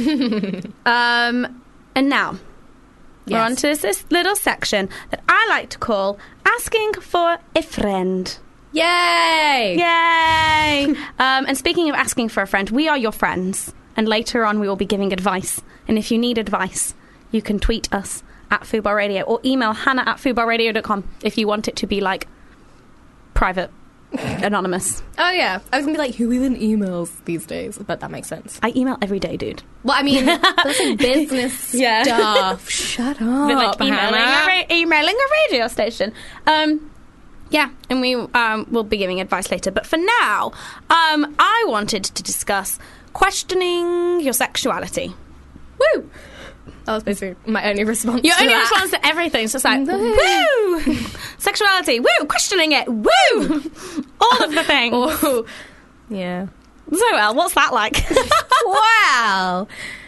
um, and now, we're
Yes.
on to this little section that I like to call Asking for a Friend.
Yay!
Yay! um, and speaking of asking for a friend, we are your friends. And later on, we will be giving advice. And if you need advice, you can tweet us at Fubar Radio or email Hannah at fubar radio dot com if you want it to be, like, private, anonymous.
Oh, yeah. I was going to be like, who even emails these days? But that makes sense.
I email every day, dude.
Well, I mean, that's like business
Yeah.
stuff. Shut up.
Bit like emailing a,
Hannah.
ra- emailing a radio station. Um, yeah, and we um, will be giving advice later. But for now, um, I wanted to discuss questioning your sexuality. Woo!
That was basically my only response
Your
to
only
that.
response to everything. So it's like,
No.
woo! Sexuality, woo! Questioning it, woo! All of the things.
Oh, yeah.
So, well, what's that like?
Wow.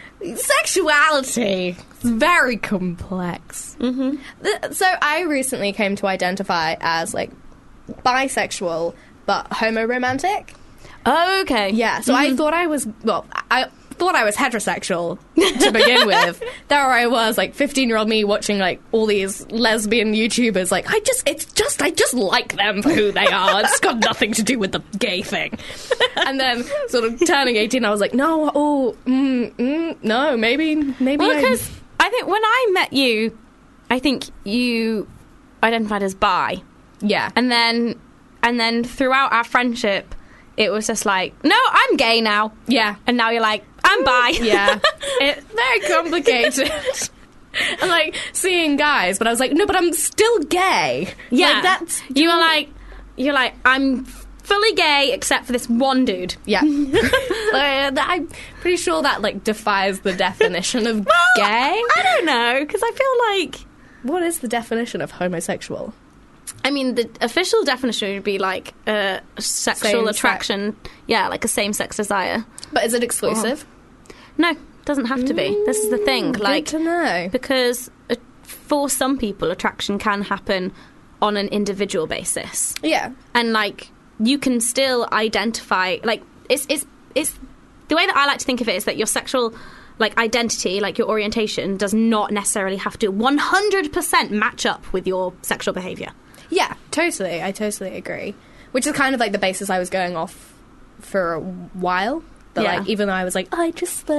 Sexuality is very complex. Mm-hmm. So I recently came to identify as, like, bisexual, but homo-romantic.
Okay.
Yeah, so I thought I was, well, I thought I was heterosexual to begin with. There I was, like, fifteen-year-old me watching, like, all these lesbian YouTubers, like, I just, it's just, I just like them for who they are. It's got nothing to do with the gay thing. And then, sort of turning eighteen, I was like, no, oh, mm, mm, no, maybe, maybe
Well,
I...
because I think when I met you, I think you identified as bi.
Yeah.
And then, and then throughout our friendship, it was just like, no, I'm gay now.
Yeah.
And now you're like, I'm bi.
Yeah. It's very complicated. And, like, seeing guys, but I was like, no, but I'm still gay.
Yeah.
Like, that's...
You were like, you're like, I'm fully gay except for this one dude.
Yeah. Like, I'm pretty sure that, like, defies the definition of
Well,
gay.
I don't know, because I feel like,
What is the definition of homosexual?
I mean, the official definition would be like a sexual
Same-sex.
attraction. Yeah, like a same-sex desire.
But is it exclusive?
No, doesn't have to be. This is the thing. Like,
Good to know.
because uh, for some people, attraction can happen on an individual basis.
Yeah.
And, like, you can still identify, like, it's, it's, it's, the way that I like to think of it is that your sexual, like, identity, like, your orientation does not necessarily have to one hundred percent match up with your sexual behaviour.
Yeah, totally. I totally agree. Which is kind of like the basis I was going off for a while. But,
Yeah.
like, even though I was like, I just like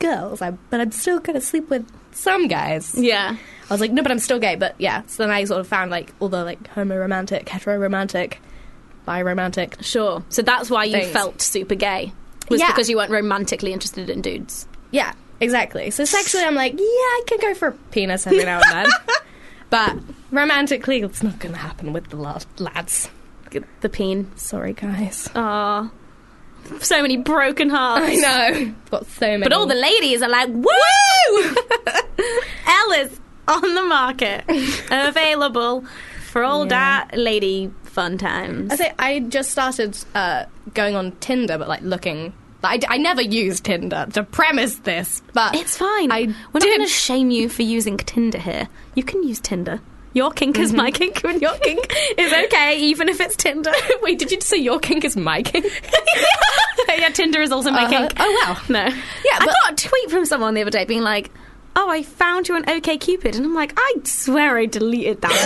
girls, I, but I'm still going to sleep with some guys.
Yeah.
I was like, no, but I'm still gay. But yeah, so then I sort of found like all the like homo-romantic, hetero-romantic, bi-romantic.
Sure. So that's why you
Things.
felt super gay. Was
Yeah.
because you weren't romantically interested in dudes.
Yeah, exactly. So sexually, I'm like, yeah, I can go for a penis every now and then. But romantically, it's not going to happen with the la- lads.
The peen.
Sorry, guys.
Aw. So many broken hearts.
I know. I've got so many.
But all the ladies are like, woo! Ella's on the market. Available for all
Yeah.
that lady fun times.
I say I just started uh, going on Tinder, but like looking. I, I never used Tinder to premise this, but
It's fine.
I
We're not
did-
going to shame you for using Tinder here. You can use Tinder. Your kink is my kink, and your kink is okay, even if it's Tinder.
Wait, did you say your kink is my kink?
Yeah, Tinder is also my
Uh,
kink.
oh, wow.
No.
Yeah,
I
but-
got a tweet from someone the other day being like, oh, I found you on OkCupid. And I'm like, I swear I deleted that.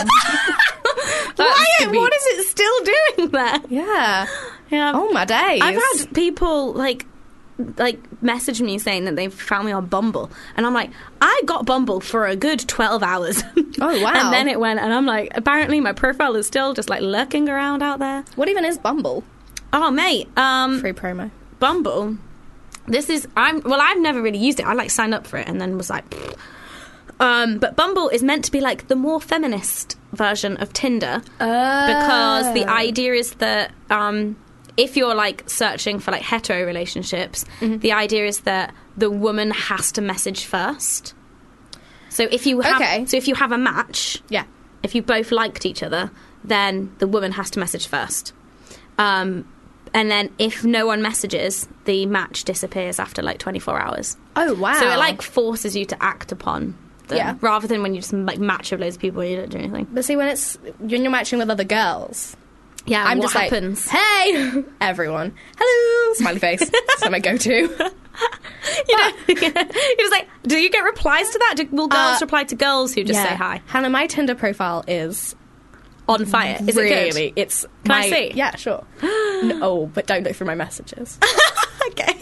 Why?
could be-
What is it still doing there?
Yeah.
Yeah.
Oh my days.
I've had people like like message me saying that they've found me on Bumble, and I'm like, I got Bumble for a good twelve hours.
Oh, wow.
And then it went, and I'm like, apparently my profile is still just like lurking around out there.
What even is Bumble?
Oh mate, um,
Free promo.
Bumble. This is I'm well, I've never really used it. I like signed up for it and then was like, pfft. um, but Bumble is meant to be like the more feminist version of Tinder because the idea is that um, if you're like searching for like hetero relationships, the idea is that the woman has to message first. So if you have,
Okay.
so if you have a match,
Yeah.
if you both liked each other, then the woman has to message first. Um, and then if no one messages, the match disappears after like twenty-four hours.
Oh wow.
So it like forces you to act upon them,
Yeah.
rather than when you just like match with loads of people and you don't do anything.
But see, when it's when you're matching with other girls,
Yeah,
I'm
what
just
happens?
like, hey, everyone, hello, smiley face. That's my go-to.
you know, you're just like, do you get replies to that? Do, will girls
Uh,
reply to girls who just say hi?
Hannah, my Tinder profile is
On fire. Is
really,
it good?
it's.
Can I
my,
see?
Yeah, sure. No, but don't look through my messages.
Okay.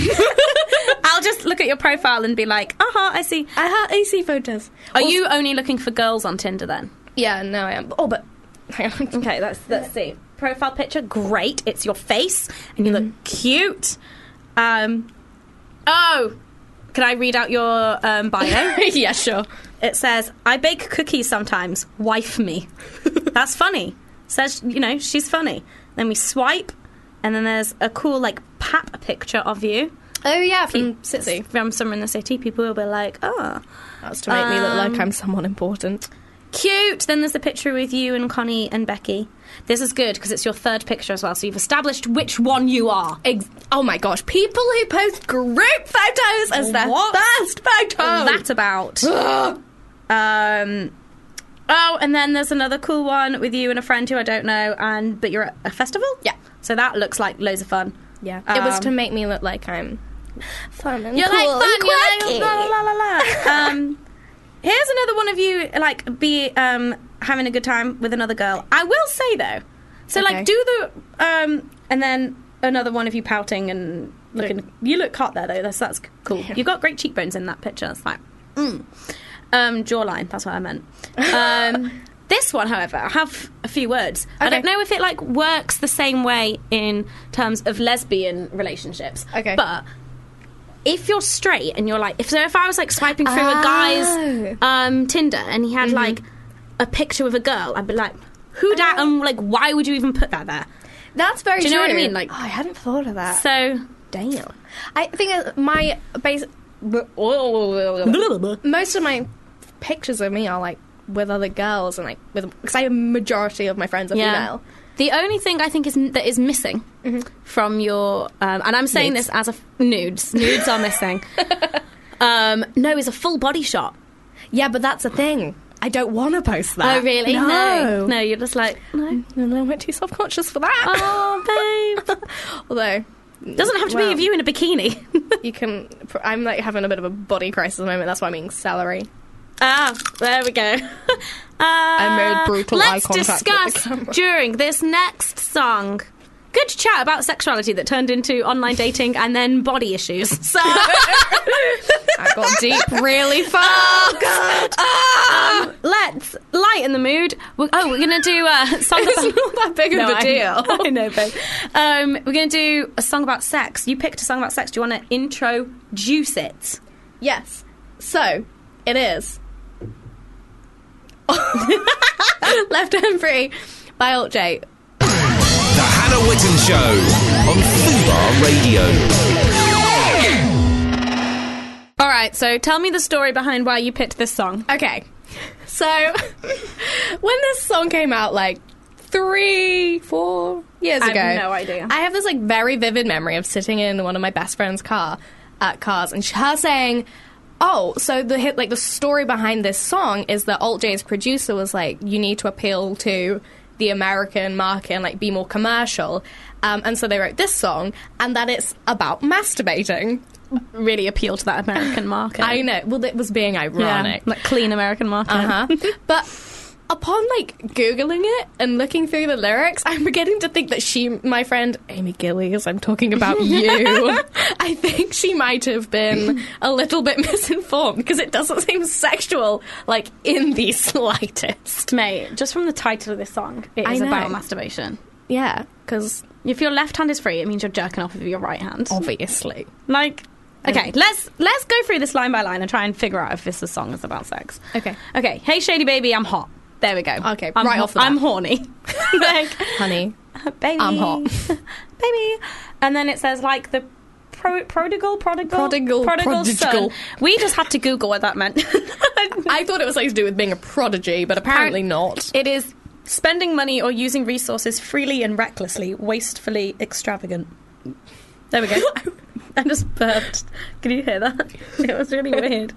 I'll just look at your profile and be like, uh-huh, I see.
I have A C photos.
Are
Also-
you only looking for girls on Tinder then?
Yeah, no, I am. Oh, but hang on.
Okay, let's let's see. Profile picture, great. It's your face, and you look cute. Um, oh, can I read out your um, bio?
Yeah, sure.
It says, "I bake cookies sometimes. Wife me." That's funny. Says, you know, she's funny. Then we swipe, and then there's a cool like pap picture of you
Oh yeah,
Pe-
from Sitsi.
from somewhere in the city. People will be like, "Oh,
That's to make me look
Um,
like I'm someone important.
cute." Then there's a picture with you and Connie and Becky. This is good because it's your third picture as well, so you've established which one you are.
Ex- oh my gosh, people who post group photos as their
What?
first photo.
That about. um, oh, and then there's another cool one with you and a friend who I don't know, and but you're at a festival.
Yeah.
So that looks like loads of fun.
Yeah, it was
Um,
to make me look like I'm fun and
You're
cool
like fun.
and
You're
quirky.
like la la la la la. um, here's another one of you like be um having a good time with another girl. I will say though, so
Okay.
like do the um and then another one of you pouting and looking. You look hot there though. That's that's cool. You've got great cheekbones in that picture. It's like mm. um jawline. That's what I meant. Um. This one, however, I have a few words. I
Okay.
don't know if it like works the same way in terms of lesbian relationships.
Okay.
But if you're straight and you're like, if so, if I was like swiping through a
Oh.
guy's um, Tinder and he had like a picture with a girl, I'd be like, who dat? And like, why would you even put that there?
That's very
Do you know
true.
what I mean? Like-
oh, I hadn't thought of that.
So,
Damn. I think uh, my base. Most of my pictures of me are like with other girls and like with because I a majority of my friends are
yeah.
female.
The only thing I think is that is missing from your, um, and I'm saying
Nudes.
this as a f- nudes, nudes are missing. um, no, is a full body shot.
Yeah, but that's a thing. I don't want to post that.
Oh, really?
No.
no, no. You're just like, no.
I'm a little bit too self conscious for that.
Oh, babe.
Although
Doesn't have to be
well,
of you in a bikini.
You can. I'm like having a bit of a body crisis at the moment. That's why I'm eating celery.
Ah, there we go. Uh,
I made brutal
let's
eye contact with the
discuss
camera.
during this next song good chat about sexuality that turned into online dating and then body issues. So
I got deep really fast.
Oh, God. Um, let's lighten the mood. We're, oh, we're going to do a song about...
It's not that big of
No,
a
I-
deal.
I know, babe. Um, we're going to do a song about sex. You picked a song about sex. Do you want to introduce it?
Yes. So, it is. Left Hand Free by Alt J.
The Hannah Witten Show on Fubar Radio.
All right, so tell me the story behind why you picked this song.
Okay. So, when this song came out, like, three, four years
I have
ago...
no idea.
I have this, like, very vivid memory of sitting in one of my best friend's car, uh, cars, and her saying... Oh, so the hit, like the story behind this song is that Alt J's producer was like, you need to appeal to the American market and like be more commercial, um, and so they wrote this song, and that it's about masturbating.
Really appeal to that American market.
I know. Well, it was being
Yeah,
ironic.
like clean American market.
Uh huh. But upon like googling it and looking through the lyrics, I'm beginning to think that she, my friend Amy Gillies, I'm talking about you. I think she might have been a little bit misinformed because it doesn't seem sexual, like in the slightest.
Mate, just from the title of this song, it
I
is
know.
about masturbation.
Yeah, because
If your left hand is free, it means you're jerking off with your right hand.
obviously.
Like, okay, let's let's go through this line by line and try and figure out if this song is about sex.
Okay.
Okay. Hey, Shady Baby, I'm hot. There we go.
Okay,
I'm
right
ho-
off the bat.
I'm horny. Like,
Honey,
baby,
I'm hot.
baby. And then it says like the pro- prodigal, prodigal,
Prodigal,
prodigal son.
prodigal.
We just had to Google what that meant.
I thought it was something to do with being a prodigy, but apparently not.
It is spending money or using resources freely and recklessly, wastefully extravagant. There we go. I just burped. Can you hear that? It was really weird.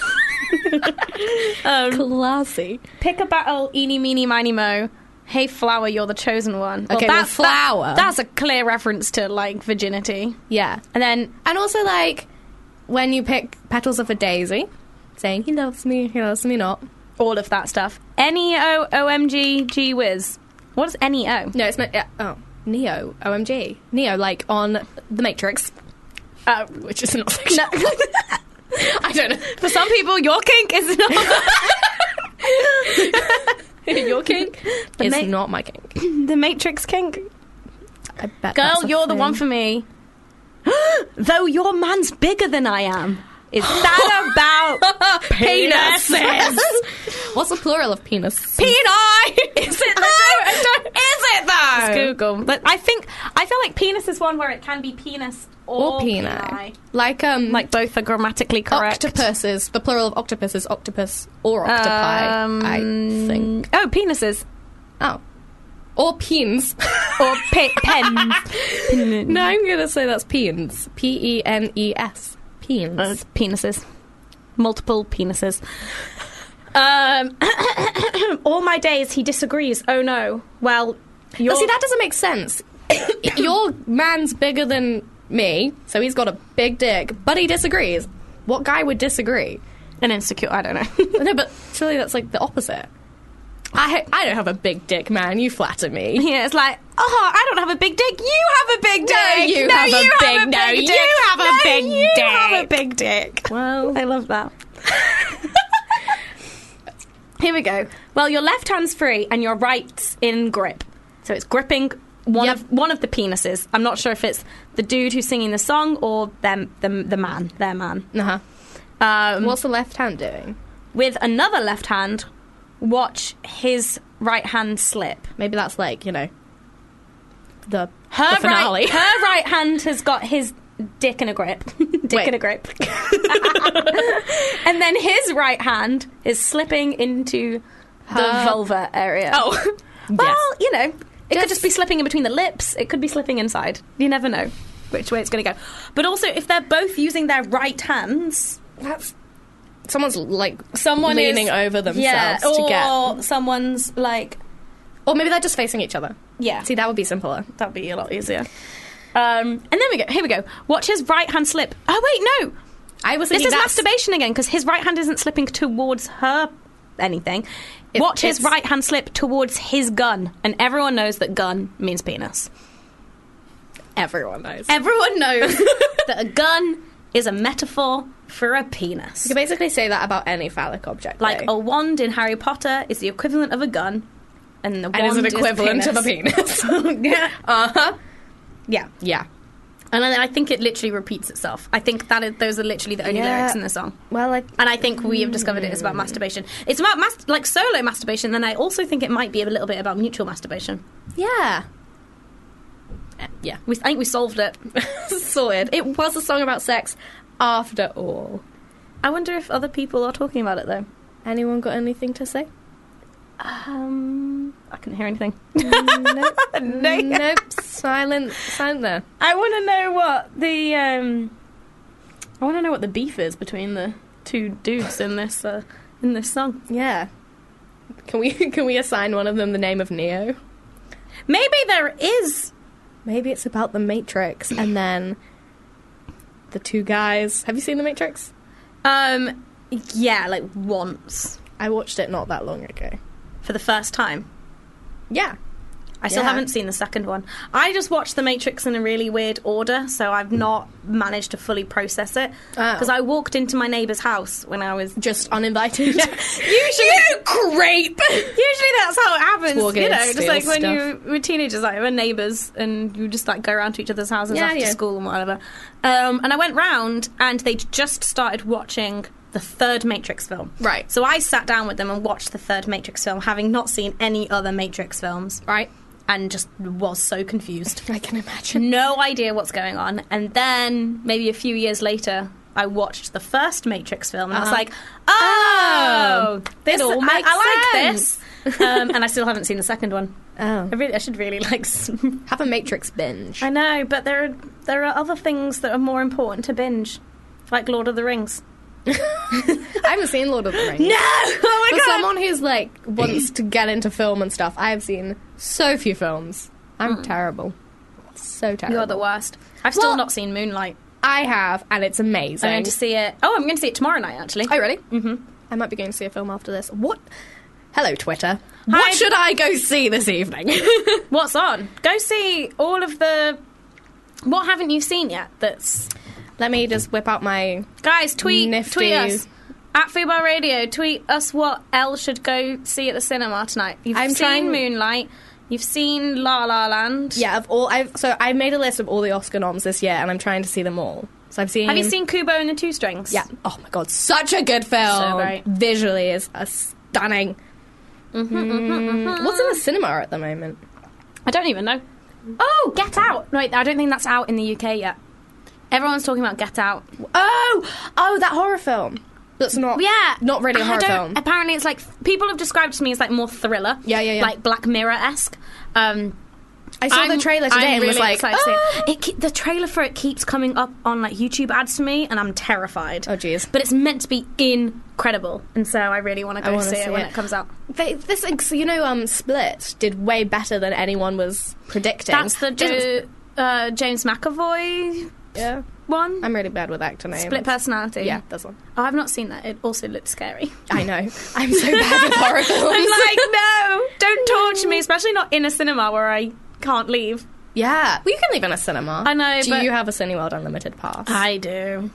um,
Classy.
pick a battle, eeny, meeny, miny, mo. Hey, flower, you're the chosen one.
Okay, well, flower.
that- that's a clear reference to, like, virginity.
Yeah.
And then,
And also, like, when you pick Petals of a Daisy, saying he loves me, he loves me not.
all of that stuff. N E O O M G G whiz. What is N E O?
No, it's not. Yeah, oh, Neo, O M G. Neo, like on The Matrix,
Uh,
which is not sexual.
no.
I don't know.
For some people, your kink is not.
Your kink
The
is
ma-
not my kink.
The Matrix kink.
I bet
Girl,
that's a
you're the
thing.
one for me. Though your man's bigger than I am. Is that about penises?
What's the plural of penis?
Peni! Is it though? Is it though? Let's Google. But I think I feel like penis is one where it can be penis or,
Or peni.
peni.
Like, um,
Like both are grammatically correct.
octopuses. The plural of octopus is octopus or octopi,
Um,
I think.
Oh, penises
Oh. Or peens.
or pe- pens. Pen-
No, I'm going to say that's peens. P E N E S. Peens.
Uh, penises. Multiple penises. Um, all my days he disagrees. Oh no. Well, you're...
Now, see, that doesn't make sense. Your man's bigger than me, so he's got a big dick, but he disagrees. What guy would disagree?
an insecure. I don't know.
No, but surely that's like the opposite. I I don't have a big dick, man. You flatter me.
Yeah, it's like, oh, I don't have a big dick. You have a big dick.
No, you have a big- no, you
dick.
have a
No,
big
you have a
dick.
big dick.
Well,
I love that. Here we go. Well, your left hand's free and your right's in grip. So it's gripping one
Yep.
of one of the penises. I'm not sure if it's the dude who's singing the song or them the the man, their man.
uh-huh.
Um,
What's the left hand doing?
with another left hand, watch his right hand slip.
Maybe that's like, you know, the,
Her
the finale.
right, her right hand has got his dick in a grip. dick
Wait.
in a grip. And then his right hand is slipping into the
Her-
vulva area.
Oh.
Well,
Yes.
you know, it could
Just-
just be slipping in between the lips. It could be slipping inside. You never know which way it's going to go. But also, if they're both using their right hands,
That's... Someone's, like,
someone
leaning
is,
over themselves
yeah,
to
or
get...
someone's like,
Or maybe they're just facing each other.
yeah.
See, that would be simpler.
That'd be a lot easier. Um, and then we go. Here we go. Watch his right hand slip. Oh wait, no.
I was
This
thinking
is
that's...
masturbation again because his right hand isn't slipping towards her anything.
It-
Watch his
it's-
right hand slip towards his gun, and everyone knows that gun means penis.
Everyone knows.
Everyone knows that a gun is a metaphor for a penis.
You can basically say that about any phallic object.
Like
though.
a wand in Harry Potter is the equivalent of a gun, and the
and
wand
is an equivalent
is
of a penis.
yeah.
Uh-huh.
Yeah.
Yeah.
And I, I think it literally repeats itself. I think that is, those are literally the only
Yeah.
lyrics in the song.
Well, like...
And I think we have discovered it is about masturbation. It's about mas- like solo masturbation, and I also think it might be a little bit about mutual masturbation.
Yeah.
Yeah, we, I think we solved it.
Sorted. It was a song about sex after all.
I wonder if other people are talking about it though.
Anyone got anything to say?
Um, I couldn't hear anything.
nope.
No.
Nope. Silent. Silent there.
I want to know what the um, I want to know what the beef is between the two dudes in this uh, in this song.
Yeah. Can we can we assign one of them the name of Neo?
Maybe there is.
Maybe it's about the Matrix, and then the two guys. Have you seen the Matrix?
Um, yeah, like once
I watched it not that long ago.
for the first time.
Yeah.
I still
Yeah.
haven't seen the second one. I just watched The Matrix in a really weird order, so I've not managed to fully process it.
Oh.
Because I walked into my neighbour's house when I was...
Just uninvited.
Usually,
You creep!
usually that's how it happens.
Walk in
You know,
and
just
steal
like when
stuff.
you were teenagers, like we're neighbours, and you just like go around to each other's houses
Yeah,
after
yeah.
school and whatever. Um, and I went round, and they'd just started watching the third Matrix film.
Right.
So I sat down with them and watched the third Matrix film, having not seen any other Matrix films.
Right.
And just was so confused.
I can imagine.
No idea what's going on. And then, maybe a few years later, I watched the first Matrix film, and I was
Uh-huh.
like, oh, this,
it all
I,
makes
I like
sense.
this. um, and I still haven't seen the second one.
Oh.
I really, I should really like. s-
Have a Matrix binge.
I know, but there are there are other things that are more important to binge, like Lord of the Rings.
I haven't seen Lord of the Rings.
No, oh my
For
god!
someone who's like wants to get into film and stuff, I have seen so few films. I'm terrible. So terrible.
You're the worst. I've still
Well-
not seen Moonlight.
I have, and it's amazing.
I'm going to see it. Oh, I'm going to see it tomorrow night, actually.
Oh, really?
Mm-hmm.
I might be going to see a film after this. What? Hello, Twitter.
Hi.
What should I go see this evening?
What's on? Go see all of the. What haven't you seen yet? That's
Let me just whip out my...
guys. Tweet,
Nifty.
tweet us at Fubar Radio. Tweet us what Elle should go see at the cinema tonight. You've
I'm
seen
trying-
Moonlight. You've seen La La Land.
Yeah, of all... I've So I made a list of all the Oscar noms this year, and I'm trying to see them all. So I've seen...
Have you seen Kubo and the Two Strings?
Yeah. Oh my god, such a good film.
So great.
Visually is a stunning.
Mm-hmm,
Mm. What's in the cinema at the moment?
I don't even know. Oh, Get Out. No, wait, I don't think that's out in the U K yet. Everyone's talking about Get Out.
Oh, oh, that horror film. That's not.
Yeah,
not really a
I
horror
don't-
film.
Apparently, it's like people have described it to me as like more thriller.
Yeah, yeah, yeah.
Like Black Mirror esque. Um,
I saw the
I'm-
trailer today
I'm
and was
really
like,
excited to see
"Ah."
it. It ke- the trailer for it keeps coming up on like YouTube ads for me, and I'm terrified.
Oh, jeez.
But it's meant to be incredible, and so I really want to
I
go
wanna
see it
see
when
it.
it comes out.
They, this, ex- you know, um, Split did way better than anyone was predicting.
That's the
Didn't-
Jo- uh, James McAvoy
yeah.
one.
I'm really bad with actor names.
Split personality.
Yeah, that's one.
Oh, I've not seen that. It also looked scary.
I know. I'm so bad with horror films.
I'm like, no, don't torture me, especially not in a cinema where I can't leave.
Yeah, well, you can leave in a cinema.
I know,
Do
but-
you have a Cineworld Unlimited pass?
I do.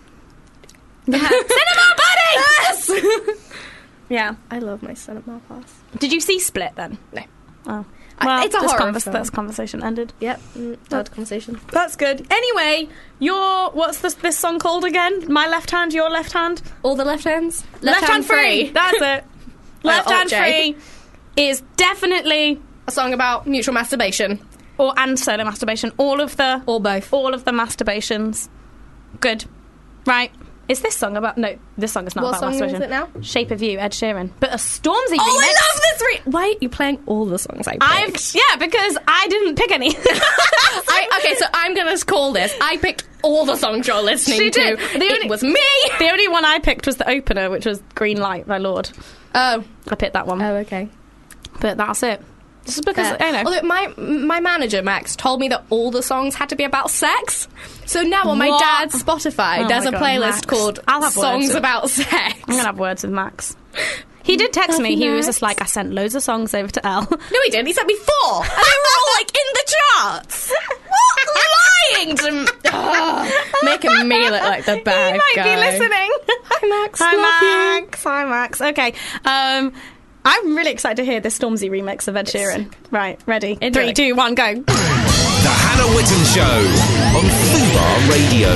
Cinema buddy!
Yes!
Yeah.
I love my cinema pass.
Did you see Split then?
No.
Oh.
I-
Well,
it's a
this
horror
convers-
film.
This conversation ended.
Yep, mm, third conversation.
That's good. Anyway, your what's this this song called again? My left hand, your left hand.
All the left hands?
Left, hand free. That's it. Left
Alt
hand
J.
free is definitely
A song about mutual masturbation.
or and solo masturbation. All of the
Or both.
all of the masturbations. Good. Right. Is this song about... No, this song is not
What
about
song is
masturbation.
it now?
Shape of You, Ed Sheeran. But a Stormzy remix.
Oh, I love this re- Why are you playing all the songs I picked?
I've... Yeah, because I didn't pick any.
I, okay, so I'm going to call this. I picked all the songs you're listening
She
to.
did. The
It
only-
was me.
The only one I picked was the opener, which was Green Light by Lord.
Oh.
I picked that one.
Oh, okay.
But that's it. This is because,
Fair.
I know.
Although my my manager Max told me that all the songs had to be about sex, so now on my
What?
dad's Spotify
Oh
there's
my
a
God,
playlist
Max.
called
I'll have words
"Songs
with-
About Sex."
I'm going to have words with Max. He did text
Love
me.
you,
He was
Max.
just like, I sent loads of songs over to Elle.
No, he didn't. He sent me four, and they were all like in the charts. What trying to oh, making me look like the bad
He might
guy.
be listening.
Hi, Max.
Hi,
Love you.
Max. Hi, Max. Okay. Um, I'm really excited to hear the Stormzy remix of Ed Sheeran. Right, ready?
Enjoy.
Three, two, one, go.
The Hannah Witten Show on Fubar Radio.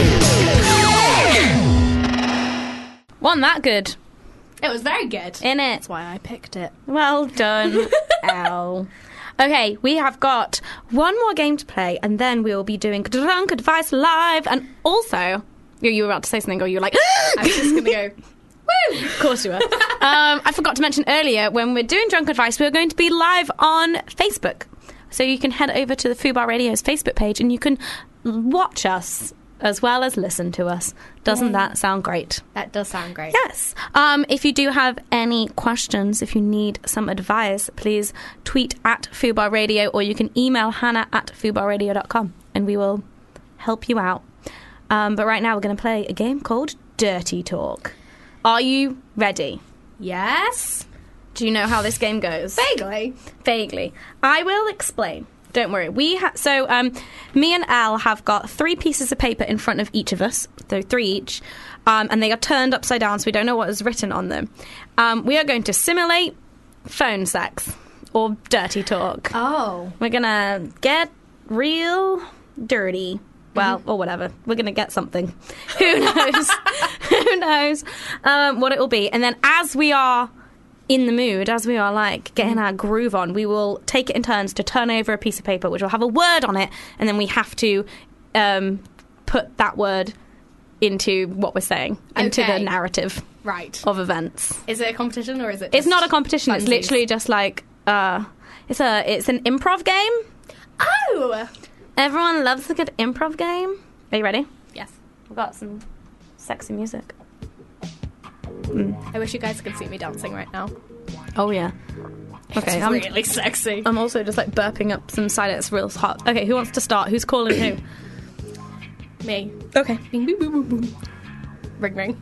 Wasn't that good?
It was very good.
In it.
That's why I picked it.
Well done, Elle. Okay, we have got one more game to play, and then we will be doing Drunk Advice Live, and also, you, you were about to say something, or you were like,
I was just going to go, woo!
Of course you were. um, I forgot to mention earlier, when we're doing Drunk Advice, we're going to be live on Facebook. So you can head over to the Fubar Radio's Facebook page, and you can watch us as well as listen to us. Doesn't that sound great?
That does sound great.
Yes. Um, if you do have any questions, if you need some advice, please tweet at Fubar Radio, or you can email Hannah at fubar radio dot com, and we will help you out. Um, but right now we're going to play a game called Dirty Talk. Are you ready?
Yes.
Do you know how this game goes?
Vaguely.
Vaguely. I will explain. Don't worry. We ha- so um, me and Al have got three pieces of paper in front of each of us, so three each, um, and they are turned upside down, so we don't know what is written on them. Um, we are going to simulate phone sex or dirty talk.
Oh.
We're gonna get real dirty. Well, or whatever. We're going to get something. Who knows? Who knows um, what it will be. And then as we are in the mood, as we are like getting our groove on, we will take it in turns to turn over a piece of paper which will have a word on it, and then we have to um, put that word into what we're saying, into
Okay.
the narrative
Right.
of events.
Is it a competition or is it
It's
just
not a competition. It's
funsies?
literally just like uh, it's a it's an improv game.
Oh!
Everyone loves a good improv game. Are you ready?
Yes.
We've got some sexy music.
I wish you guys could see me dancing right now.
Oh yeah. Okay,
It's
I'm
really sexy.
I'm also just like burping up some cider. It's real hot. Okay, who wants to start? Who's calling who?
Me.
Okay.
Bing, boom, boom, boom, boom. Ring, ring.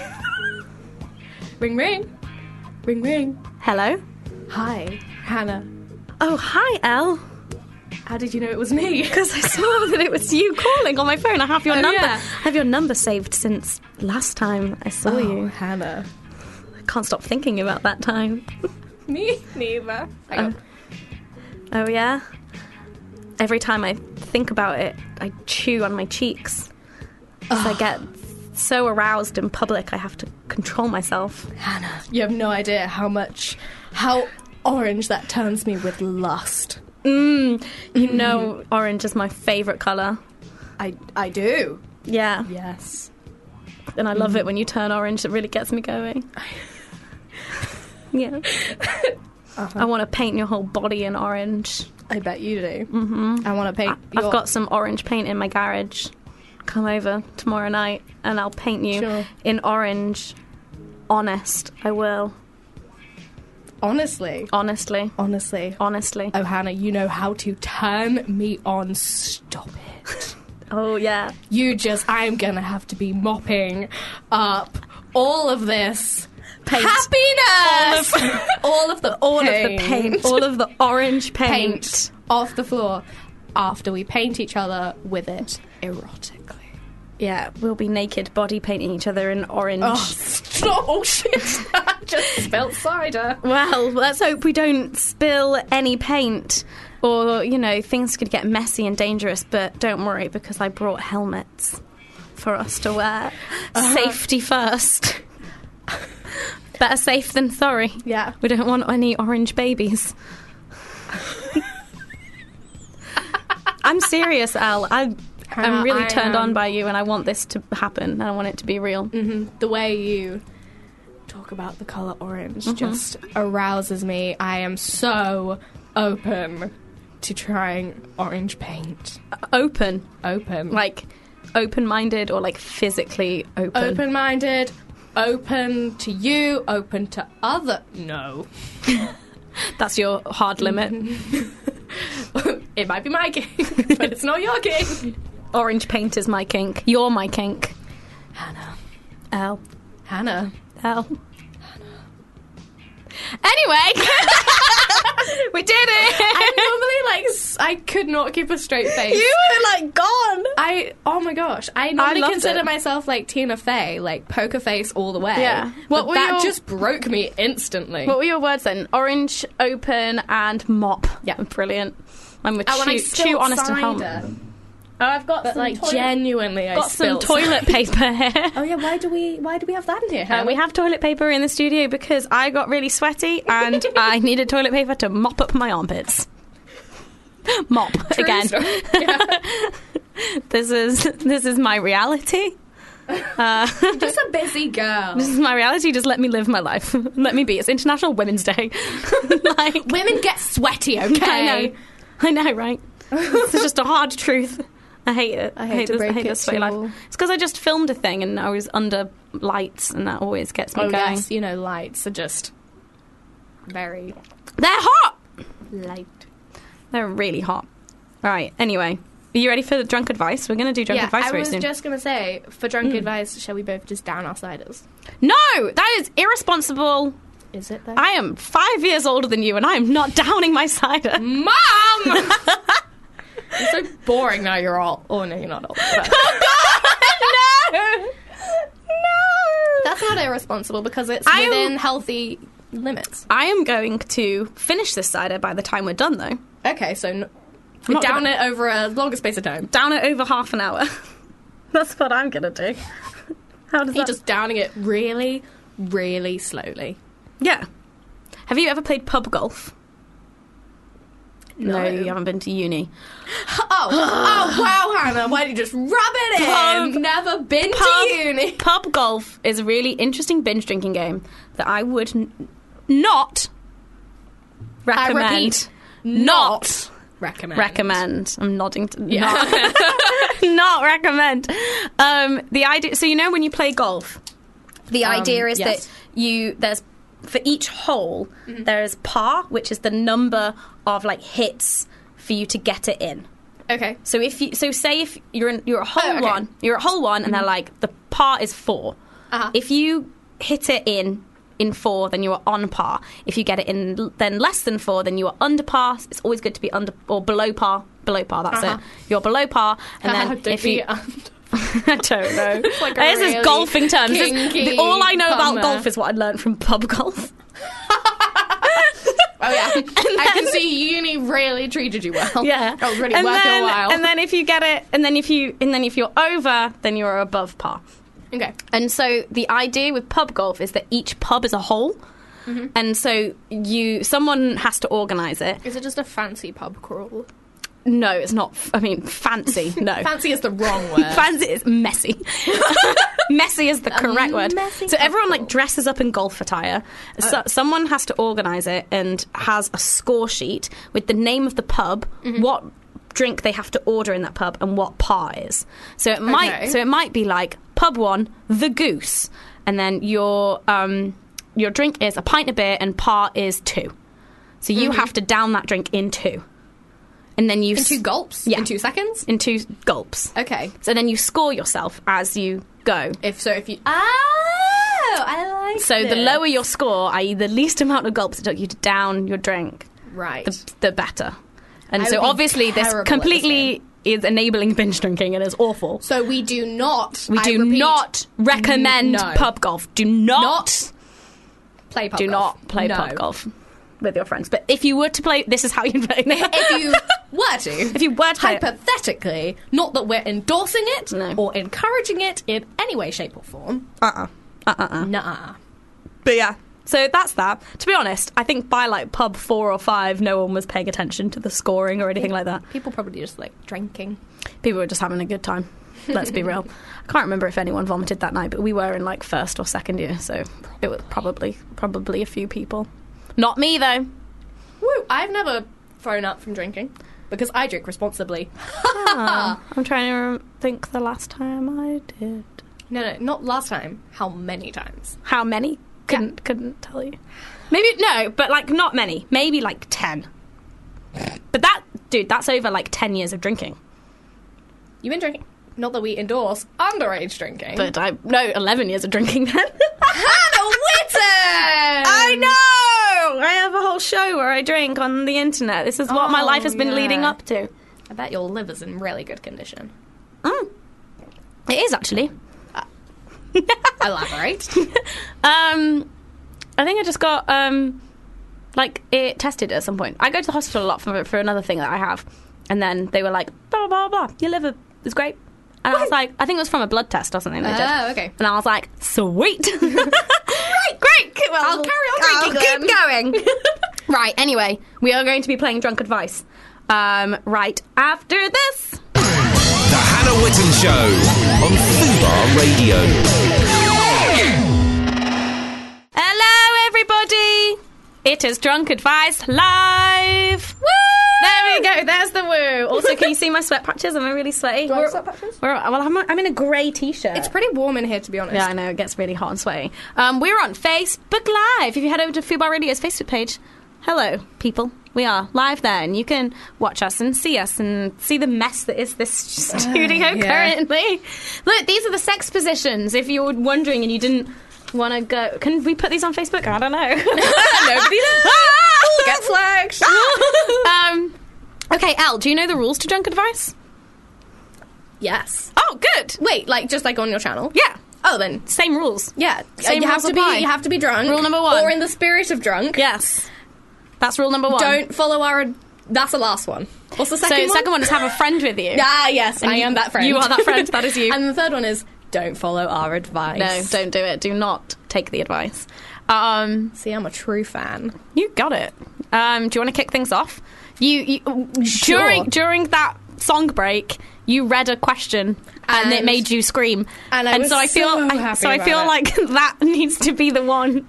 Ring, ring. Ring, ring.
Hello.
Hi, Hannah.
Oh hi, Elle.
How did you know it was me?
Because I saw that it was you calling on my phone. I have your
Oh,
number.
yeah.
I have your number saved since last time I saw
Oh,
you.
Hannah.
I can't stop thinking about that time.
Me neither. Hang on.
Oh yeah. Every time I think about it, I chew on my cheeks. 'Cause I get so aroused in public, I have to control myself.
Hannah, you have no idea how much, how orange that turns me with lust.
Mm, you know, orange is my favourite colour.
I, I do.
Yeah,
Yes.
and I love it when you turn orange. It really gets me going. Yeah. I want to paint your whole body in orange.
I bet you do. Mm-hmm. I want to paint.
I've
your-
got some orange paint in my garage. Come over tomorrow night and I'll paint you
Sure.
in orange. Honest, I will.
Honestly.
Honestly.
Honestly.
Honestly.
Oh, Hannah, you know how to turn me on. Stop it.
Oh, yeah.
You just, I'm gonna have to be mopping up all of this
Paint.
happiness, all of the
All of the paint. All of the orange paint.
paint off the floor after we paint each other with it erotically.
Yeah, we'll be naked, body painting each other in orange.
Oh, stop! Oh shit! I just spilled cider.
Well, let's hope we don't spill any paint, or, you know, things could get messy and dangerous, but don't worry, because I brought helmets for us to wear.
Uh-huh.
Safety first. Better safe than sorry.
Yeah.
We don't want any orange babies. I'm serious, Al. I, I'm really
I
turned
am.
on by you, and I want this to happen, and I want it to be real.
Mm-hmm. The way you talk about the colour orange
Mm-hmm.
just arouses me. I am so open to trying orange paint.
Open.
Open.
Like, open-minded or, like, physically open?
Open-minded, open to you, open to other... No.
That's your hard limit.
It might be my kink, but it's not your kink.
Orange paint is my kink. You're my kink.
Hannah.
L.
Hannah.
L. Anyway, We did it!
I normally, like, s- I could not keep a straight face.
You were, like, gone.
I, oh my gosh. I normally
loved
consider
it.
myself, like, Tina Fey, like, poker face all the way.
Yeah.
What
What were
that
your-
just broke me instantly.
What were your words then? Orange, open, and mop.
Yeah.
Brilliant. I'm with
and when I
too,
spilled
too honest and
cider,
home. Oh, I've got
but,
some
like,
toilet,
genuinely, I
got some
spilled
toilet paper here.
Oh yeah, why do we why do we have that in here?
Uh,
Hannah?
we have toilet paper in the studio because I got really sweaty and I needed toilet paper to mop up my armpits. Mop
True
again.
story. Yeah.
This is this is my reality. Uh,
Just a busy girl.
this is my reality. Just let me live my life. Let me be. It's International Women's Day. Like,
Women get sweaty, okay?
I know. I know, right? It's just a hard truth. I hate it.
I hate to
this,
break
I hate
it
this sweaty
to you
life.
all.
It's because I just filmed a thing and I was under lights, and that always gets me
Oh
going.
yes, you know, lights are just very
They're hot.
light.
They're really hot. All right. Anyway, are you ready for the drunk advice? We're going to do drunk
Yeah,
advice
I
very
was
soon.
just gonna say, for drunk advice, shall we both just down our ciders?
No, that is irresponsible.
Is it though?
I am five years older than you, and I am not downing my cider.
Mom! You're so boring now. You're all. Oh no, you're not old. But
No, no.
that's not irresponsible because it's
I am-
within healthy limits.
I am going to finish this cider by the time we're done, though.
Okay, so n-
I'm not
down
gonna-
it over a longer space of time.
Down it over half an hour. That's what I'm going to do. How does
You're
that?
just downing it really, really slowly.
Yeah. Have you ever played pub golf?
No.
you haven't been to uni.
Oh, oh wow, Hannah! Why did you just rub it in?
Pub-
Never been
Pub,
to uni.
pub golf is a really interesting binge drinking game that I would n- not
I
recommend.
repeat,
not
recommend.
recommend. I'm nodding to
Yeah.
not, not recommend. Um, the idea. So you know when you play golf, the
Um,
idea is
yes.
that you there's for each hole there's par, which is the number of like hits for you to get it in.
Okay.
So if you so say if you're in, you're a hole
Oh, okay.
one, you're a hole one, and they're like the par is four.
Uh-huh.
If you hit it in in four, then you are on par. If you get it in l- then less than four, then you are under par. It's always good to be under or below par. Below par. That's
Uh-huh.
it. You're below par, and
How
then
do
if
we
you.
under-
I don't know.
like a
this
really
is golfing terms. This-
kinky
all I know
pun
about
there.
golf is what I learned from pub golf.
Oh yeah, I can see uni really treated you well.
Yeah,
that was really
and
worth
then,
your while.
And then if you get it, and then if you, and then if you're over, then you're above par.
okay,
And so the idea with pub golf is that each pub is a hole,
Mm-hmm.
and so you someone has to organise it.
is it just a fancy pub crawl?
No, it's not. f- I mean, fancy. No,
Fancy is the wrong word.
fancy is messy. Messy is the correct word.
messy
So everyone
pub
like dresses up in golf attire.
Oh.
So, someone has to organise it and has a score sheet with the name of the pub,
Mm-hmm.
what drink they have to order in that pub, and what par is. So it might.
Okay.
So it might be like pub one, the Goose, and then your um your drink is a pint of beer, and par is two. So you have to down that drink in two, and then you
in
s-
two gulps?
Yeah.
In two seconds?
in two gulps.
Okay.
So then you score yourself as you go.
If so, if you oh, I like.
So the
this.
lower your score, that is the least amount of gulps it took you to down your drink,
right.
the, the better. And
I
so
would be
obviously this
terrible at
completely is enabling binge drinking and is awful.
so we do not.
We
I
do
repeat,
not recommend
no.
pub golf. Do not,
Not play pub
do
golf.
not play
No.
pub golf with your friends. But if you were to play, this is how you play.
If you were to,
If you were to play it.
hypothetically, not that we're endorsing it
No.
or encouraging it in any way, shape, or form.
uh-uh. Uh-uh.
Nah.
But yeah. So that's that. To be honest, I think by like pub four or five, no one was paying attention to the scoring or anything like that.
People probably just like drinking.
People were just having a good time. Let's be real. I can't remember if anyone vomited that night, but we were in like first or second year, so it was probably probably a few people. Not me though.
Woo! I've never thrown up from drinking because I drink responsibly.
Ah, I'm trying to rem- think the last time I did.
No, no, not last time. How many times?
How many? Couldn't couldn't tell you. Maybe no, but like not many. Maybe like ten. But that dude, that's over like ten years of drinking.
You've been drinking. Not that we endorse underage drinking.
But I no eleven years of drinking then.
Hannah Witten!
I know. I have a whole show where I drink on the internet. This is what my
Oh,
life has been
yeah.
leading up to.
I bet your liver's in really good condition.
Mm. It is, actually.
Elaborate.
Um, I think I just got, um, like, it tested at some point. I go to the hospital a lot for, for another thing that I have. And then they were like, blah, blah, blah, blah. Your liver is great. And I was like, I think it was from a blood test or something they did.
Oh, okay.
And I was like, sweet. Great, great. Well,
I'll carry on drinking
I'll keep going. Right, anyway, we are going to be playing Drunk Advice. Um, right after this.
The Hannah Witten Show on Fubar Radio.
Hello, everybody. It is Drunk Advice Live. Woo! There we go. There's the woo. Also, can you see my sweat patches? Am I really sweaty?
Do I have
We're-
sweat patches?
we're- well, I'm, I'm in a grey t-shirt.
It's pretty warm in here, to be honest.
Yeah, I know. It gets really hot and sweaty. Um, we're on Facebook Live. If you head over to Fubar Radio's Facebook page, hello, people. We are live there, and you can watch us and see us and see the mess that is this studio
yeah.
currently. Look, these are the sex positions. If you were wondering and you didn't want to go, can we put these on Facebook? I don't know.
Nobody knows. Get flagged.
um, okay, Elle, do you know the rules to Drunk Advice?
Yes.
Oh, good.
Wait, like just like on your channel?
Yeah.
Oh, then
Same rules.
yeah.
Same
you have
rules
to
apply.
be. You have to be drunk.
Rule number one.
Or in the spirit of drunk.
Yes. That's rule number one.
Don't follow our. That's the last one. What's the second
so
one?
second one is have a friend with you.
Ah, yes,
And
I
you-
am that friend.
you are that friend, that is you.
And the third one is don't follow our advice.
No, don't do it. Do not take the advice. Um,
See, I'm a true fan.
you got it. Um, do you want to kick things off? You, you
Sure.
during during that song break, you read a question and, it
And-
made you scream.
and I was
so I feel
so
I,
happy
so I
about
feel
it.
like that needs to be the one.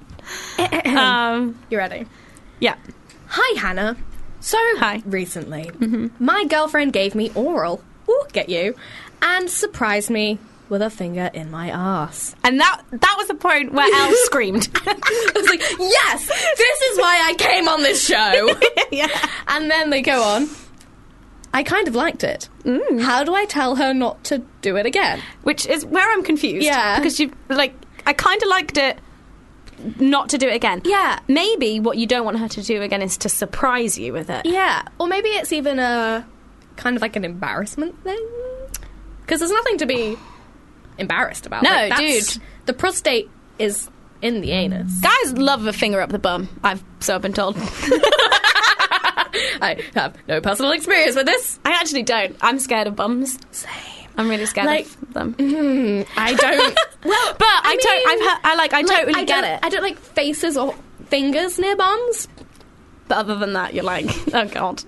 um,
You ready?
yeah.
Hi, Hannah. So,
Hi.
recently, my girlfriend gave me oral, ooh, get you, and surprised me with a finger in my arse.
And that that was the point where Elle screamed.
I was like, yes, this is why I came on this show.
Yeah.
And then they go on. I kind of liked it.
Mm.
How do I tell her not to do it again?
Which is where I'm confused.
Yeah.
Because you like, I kind of liked it. Not to do it again.
Yeah.
Maybe what you don't want her to do again is to surprise you with it.
Yeah. Or maybe it's even a kind of like an embarrassment thing. Because there's nothing to be embarrassed about.
No,
Like, that's-
dude.
The prostate is in the anus.
Guys love a finger up the bum. I've so I've been told.
I have no personal experience with this.
I actually don't. I'm scared of bums.
Same.
I'm really scared
Like-
of them.
I don't.
Well, but I,
I
to-
mean,
I've heard, I like I totally
I
get
don't,
it.
I don't like faces or fingers near bums.
But other than that, you're like, oh god.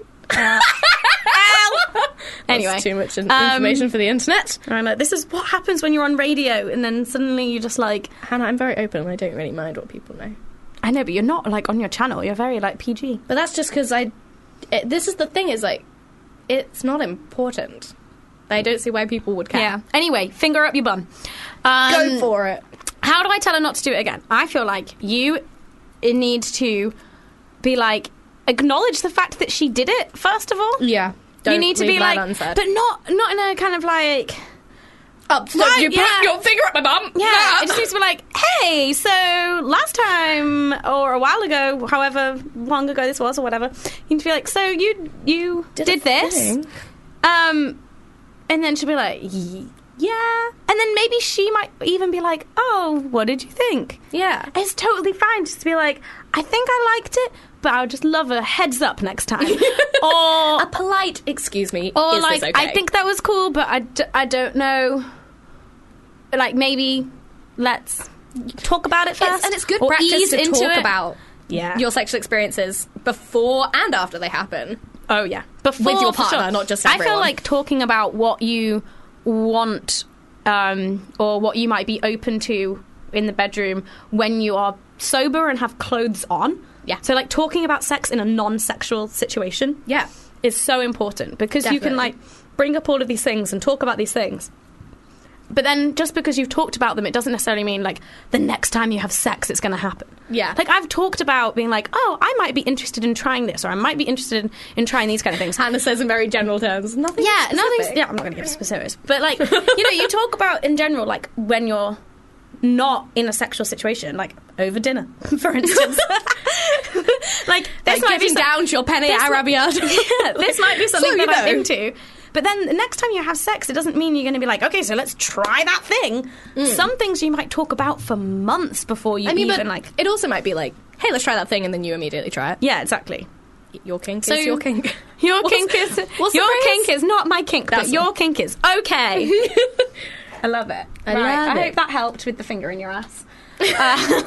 Anyway,
That's too much in-
um,
information for the internet.
I know this is what happens when you're on radio, and then suddenly you're just like,
Hannah, I'm very open and I don't really mind what people know.
I know, but you're not like on your channel. You're very like P G.
But that's just because I. It, this is the thing is like, it's not important. I don't see why people would care.
Yeah. Anyway, finger up your bum. Um,
Go for it.
How do I tell her not to do it again? I feel like you need to be like acknowledge the fact that she did it first of all.
Yeah.
you need to be like,
unsaid.
but not not in a kind of like.
Up, so
Right,
you put
yeah.
your finger up my bum.
Yeah, it just needs to be like, hey, so last time or a while ago, however long ago this was or whatever, you need to be like, so you you did,
a
this,
thing.
um, and then she'll be like, "Ye- yeah, and then maybe she might even be like, oh, what did you think?
Yeah.
It's totally fine just to be like, I think I liked it, but I would just love a heads up next time, or
A polite excuse me.
or
is
like,
this okay?
I think that was cool, but I, d- I don't know. Like, maybe let's talk about it first.
It's, and it's good
or
practice
ease
to
into
talk
it.
about
Yeah.
your sexual experiences before and after they happen.
Oh, yeah. Before,
With your
for
partner,
sure.
not just
I feel
everyone.
like talking about what you want um, or what you might be open to in the bedroom when you are sober and have clothes on.
Yeah.
So, like, talking about sex in a non-sexual situation
Yeah.
is so important because you can,
Definitely.
like, bring up all of these things and talk about these things. But then just because you've talked about them, it doesn't necessarily mean, like, the next time you have sex, it's going to happen.
Yeah.
Like, I've talked about being like, oh, I might be interested in trying this, or I might be interested in, in trying these kind of things.
Hannah says in very general terms. Nothing.
Yeah,
specific.
nothing's... Yeah, I'm not going to give specifics. But, like, you know, you talk about, in general, like, when you're not in a sexual situation, like, over dinner, for instance. like this
Like
might be
giving
some-
down your penny
this might-
Arabiata.
Yeah, this might be something
So you
that I'm
know.
into. But then the next time you have sex, it doesn't mean you're going to be like, okay, so let's try that thing. Some things you might talk about for months before you
I mean,
even
but
like.
it also might be like, hey, let's try that thing, and then you immediately try it.
Yeah, exactly.
Your kink
So
is your kink.
Your
What's-
kink is
what's the
your
phrase?
kink is not my kink,
That's
but your
one.
kink is okay. I love it.
I
right,
love
I
it.
hope that helped with the finger in your ass. Uh,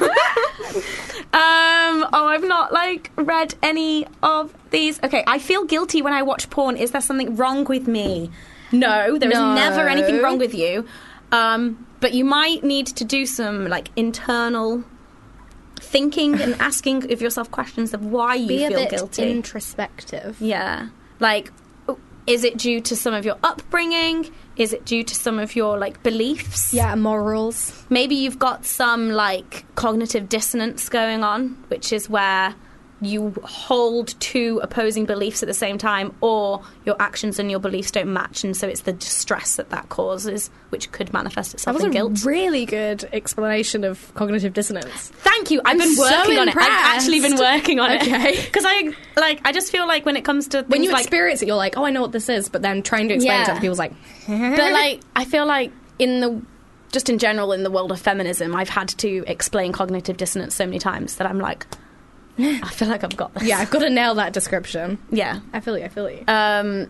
um, oh, I've not like read any of these. Okay, I feel guilty when I watch porn. Is there something wrong with me? No, there is
No.
never anything wrong with you. Um, but you might need to do some like internal thinking and asking of yourself questions of why you
Be a
feel
bit
guilty.
introspective.
Yeah. Like, is it due to some of your upbringing? Is it due to some of your, like, beliefs?
Yeah, morals.
Maybe you've got some, like, cognitive dissonance going on, which is where you hold two opposing beliefs at the same time, or your actions and your beliefs don't match, and so it's the distress that that causes, which could manifest
That
itself
was
in
a
guilt.
really good explanation of cognitive dissonance.
Thank you. I've
I'm
been
so
working on it. I've
impressed.
actually been working on
Okay.
it. Because I, like, I just feel like when it comes to
When
things
you
like...
experience it, you're like, oh, I know what this is, but then trying to explain it to
Yeah.
other people's like,
But like, I feel like in the just in general in the world of feminism, I've had to explain cognitive dissonance so many times that I'm like, I feel like I've got this.
yeah, I've got to nail that description.
yeah.
I feel you, I feel you.
Um,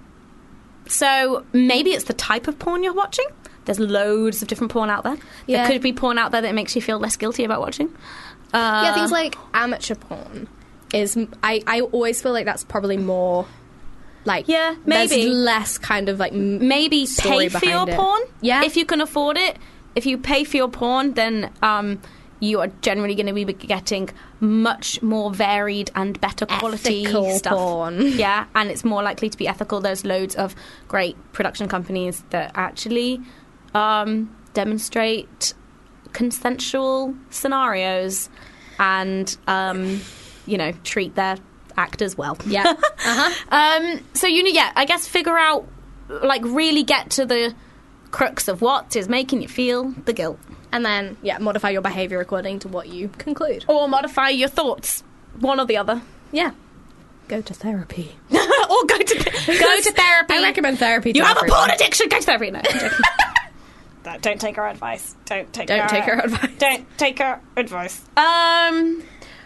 so maybe it's the type of porn you're watching. There's loads of different porn out there.
Yeah.
There could be porn out there that makes you feel less guilty about watching. Uh,
yeah, things like amateur porn is, I, I always feel like that's probably more, like,
Yeah,
there's
maybe.
less kind of, like, m-
maybe
story
pay for your
behind it.
porn.
Yeah.
If you can afford it. If you pay for your porn, then um, you are generally going to be getting much more varied and better quality
Ethical
stuff.
porn.
Yeah, and it's more likely to be ethical. There's loads of great production companies that actually um, demonstrate consensual scenarios and, um, you know, treat their actors well.
Yeah. Uh-huh.
Um, so you need, yeah, I guess figure out, like, really get to the crux of what is making you feel the guilt,
And then, yeah, modify your behaviour according to what you conclude.
or modify your thoughts, one or the other,
Yeah. Go to therapy.
or go to go to therapy.
I recommend therapy to
You have a
everyone.
porn addiction. Go to therapy. No, I'm joking. Don't- don't take our advice. Don't take.
Don't
our,
take our advice.
Don't take our advice. Um.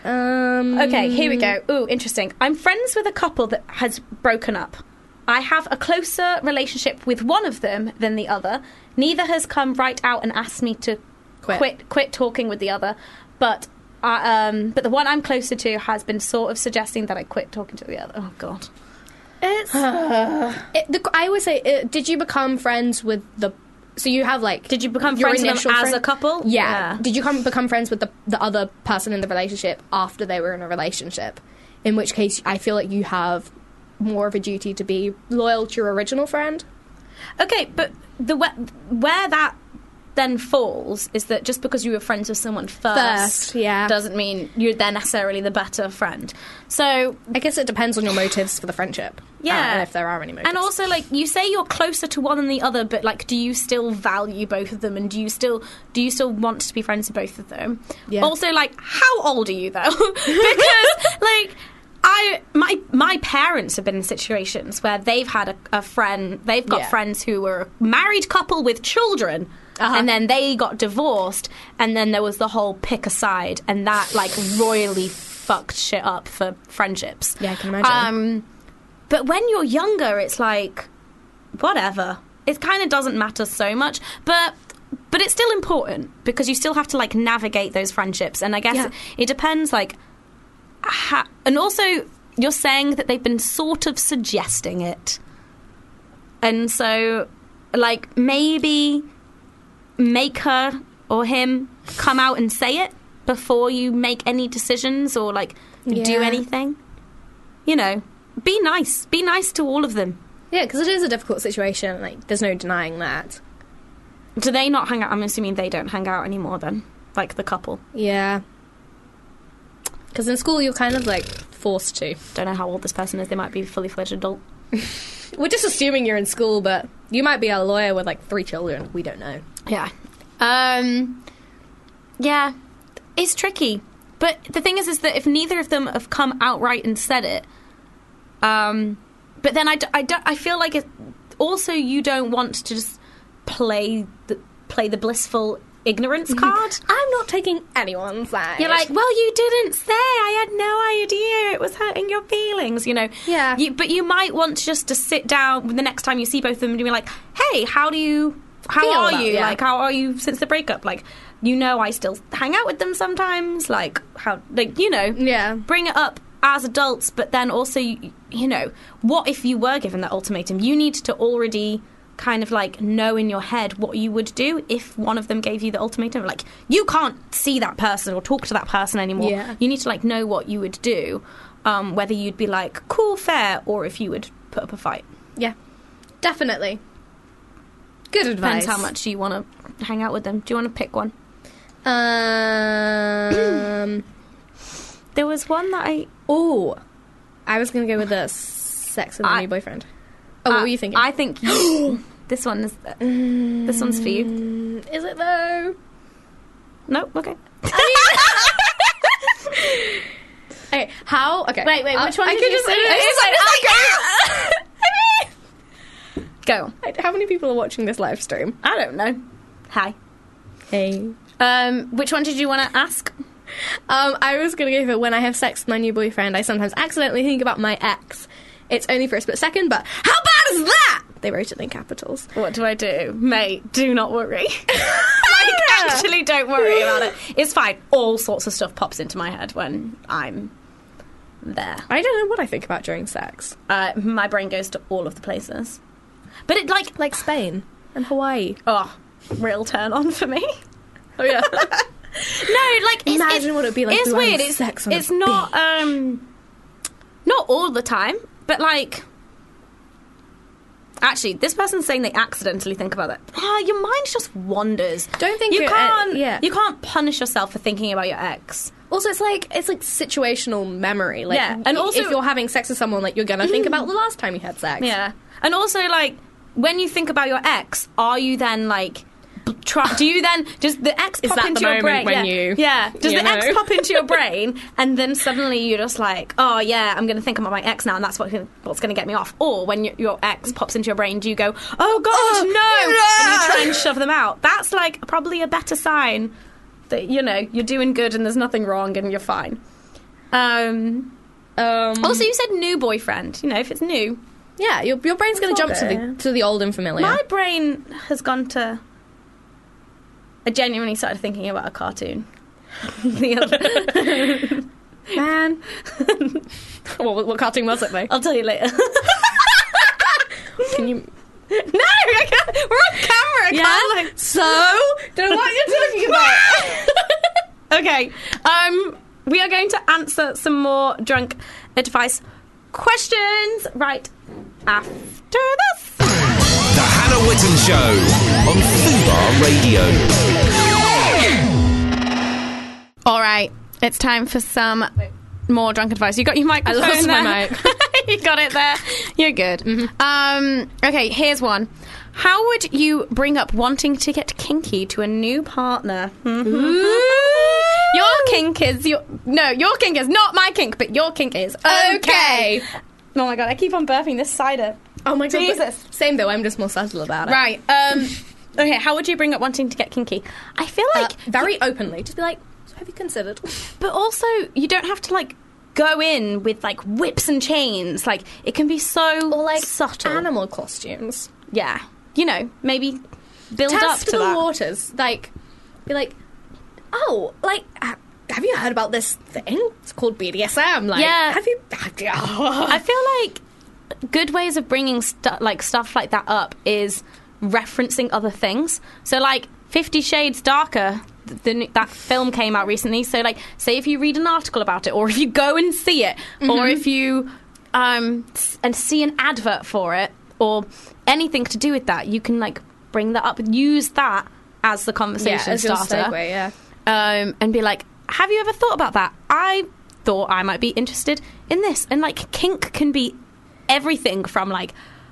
Um,
Okay, here we go. Ooh, interesting. I'm friends with a couple that has broken up. I have a closer relationship with one of them than the other. Neither has come right out and asked me to
Quit.
quit quit talking with the other, but I, um, but the one I'm closer to has been sort of suggesting that I quit talking to the other. Oh God.
It's, it, the, I always say, uh, did you become friends with the... So you have, like...
Did you become
your
friends with them
initial
as
friend-
a couple?
Yeah.
Yeah.
Did you come, become friends with the, the other person in the relationship after they were in a relationship? In which case, I feel like you have more of a duty to be loyal to your original friend.
Okay, but the where, where that then falls is that just because you were friends with someone first,
First, yeah.
doesn't mean you're they're necessarily the better friend. So
I guess it depends on your motives for the friendship.
yeah,
Uh, and if there are any motives.
and also like you say you're closer to one than the other, but like, do you still value both of them, and do you still do you still want to be friends with both of them?
Yeah.
Also, like, how old are you though? Because like. I my my parents have been in situations where they've had a, a friend, they've got
Yeah.
friends who were a married couple with children,
Uh-huh.
and then they got divorced, and then there was the whole pick a side, and that like royally fucked shit up for friendships.
Yeah, I can imagine.
Um, but when you're younger, it's like whatever. It kind of doesn't matter so much, but. But it's still important because you still have to like navigate those friendships, and I guess
Yeah.
it, it depends like. Ha- and also, you're saying that they've been sort of suggesting it. And so, like, maybe make her or him come out and say it before you make any decisions or, like, do
Yeah.
anything. You know, be nice. Be nice to all of them.
Yeah, because it is a difficult situation. Like, there's no denying that.
Do they not hang out? I'm assuming they don't hang out anymore then, like the couple.
Yeah. Because in school, you're kind of, like, forced to.
Don't know how old this person is. They might be a fully fledged adult.
We're just assuming you're in school, but you might be a lawyer with, like, three children. We don't know.
Yeah. Um, yeah. It's tricky. But the thing is, is that if neither of them have come outright and said it, um, but then I, d- I, d- I feel like it, also you don't want to just play the play the blissful ignorance card.
I'm not taking anyone's side.
You're like, well, you didn't say. I had no idea it was hurting your feelings. You know.
Yeah.
You, but you might want to just to sit down the next time you see both of them and be like, hey, how do you? How
Feel
are
about-
you?
yeah.
Like, how are you since the breakup? Like, you know, I still hang out with them sometimes. Like, how? Like, you know.
Yeah.
Bring it up as adults, but then also, you, you know, what if you were given that ultimatum? You need to already kind of like know in your head what you would do if one of them gave you the ultimatum. Like, you can't see that person or talk to that person anymore.
Yeah.
You need to like know what you would do, um, whether you'd be like, cool, fair, or if you would put up a fight.
Yeah, definitely. Good advice.
Depends how much you want to hang out with them. Do you want to pick one?
Um.
There was one that I...
Oh, I was gonna go with the sex with a
I-
new boyfriend. Oh, what
Uh,
were you thinking?
I think you, this one is... This one's for you.
Is it though?
No? Okay.
Okay, how? Okay.
Wait, wait,
I'll-
which one
I
did
could
you
just,
say?
It's
It's
like,
Go.
I- how many people are watching this live stream?
I don't know. Hi.
Hey.
Um, which one did you want to ask?
Um, I was gonna go for when I have sex with my new boyfriend, I sometimes accidentally think about my ex. It's only for a split second, but how bad is that? They wrote it in capitals.
What do I do? Mate, do not worry. Like, actually don't worry about it. It's fine. All sorts of stuff pops into my head when I'm there.
I don't know what I think about during sex.
Uh, my brain goes to all of the places. But it, like...
Like Spain and Hawaii.
Oh, real turn on for me.
Oh yeah.
No, like... It's,
Imagine
it's,
what it'd be like
It's
to have
weird. It's,
sex on a
it's not, um... Not all the time, but, like... Actually, this person's saying they accidentally think about it. Ah, your mind just wanders.
Don't think
you
you're, uh,
can't.
yeah.
You can't punish yourself for thinking about your ex.
Also, it's like it's like situational memory. Like,
Yeah, and also-
if you're having sex with someone, like you're gonna think about the last time you had sex.
Yeah, and also like when you think about your ex, are you then like? Try, do you then does the ex
Is
pop
that
into
the
your
moment
brain?
when
yeah.
you-
yeah. Does
you
the ex
know?
pop into your brain, and then suddenly you're just like, oh yeah, I'm going to think about my ex now, and that's what what's going to get me off. Or when your, your ex pops into your brain, do you go, oh god,
Oh,
no,
no!
and you try and shove them out? That's like probably a better sign that you know you're doing good and there's nothing wrong and you're fine. Um.
Um,
Also, you said new boyfriend. You know, if it's new,
yeah, your your brain's gonna
It's all
jump to the
there.
to the old and familiar.
my brain has gone to. I genuinely started thinking about a cartoon. The other-
Man. what, what cartoon was it though?
I'll tell you later.
Can you?
No, I can't. We're on camera. I can't, like-
So, don't know what you're talking about.
Okay. Um, we are going to answer some more drunk advice questions right after this.
The Hannah Witten Show on Fubar Radio.
All right, it's time for some more drunk advice. You got your microphone
I lost
there?
my mic.
You got it there. You're good.
Mm-hmm.
Um, okay, here's one. How would you bring up wanting to get kinky to a new partner? Your kink is your no. Your kink is not my kink, but your kink is okay.
Okay.
Oh my god, I keep on burping this cider.
Oh my god.
Jesus.
but- Same though. I'm just more subtle about it.
Right. Um. Okay. How would you bring up wanting to get kinky? I feel
Uh,
like
very openly. Just be like, so have you considered?
But also, you don't have to, like, go in with, like, whips and chains. Like, it can be so
Or like
subtle.
animal costumes.
Yeah. You know, maybe build
Test
up to
the
that.
waters. Like, be like, oh, like, ha- have you heard about this thing? It's called B D S M. Like,
Yeah.
have you?
I feel like good ways of bringing stu- like stuff like that up is referencing other things. So, like, Fifty Shades Darker, the, the, that film came out recently. So, like, say if you read an article about it, or if you go and see it,
Mm-hmm.
or if you um s- and see an advert for it, or anything to do with that, you can, like, bring that up, use that as the
yeah,
conversation
as your
starter,
segue, yeah.
um, and be like, have you ever thought about that? I thought I might be interested in this. And, like, kink can be everything from, like,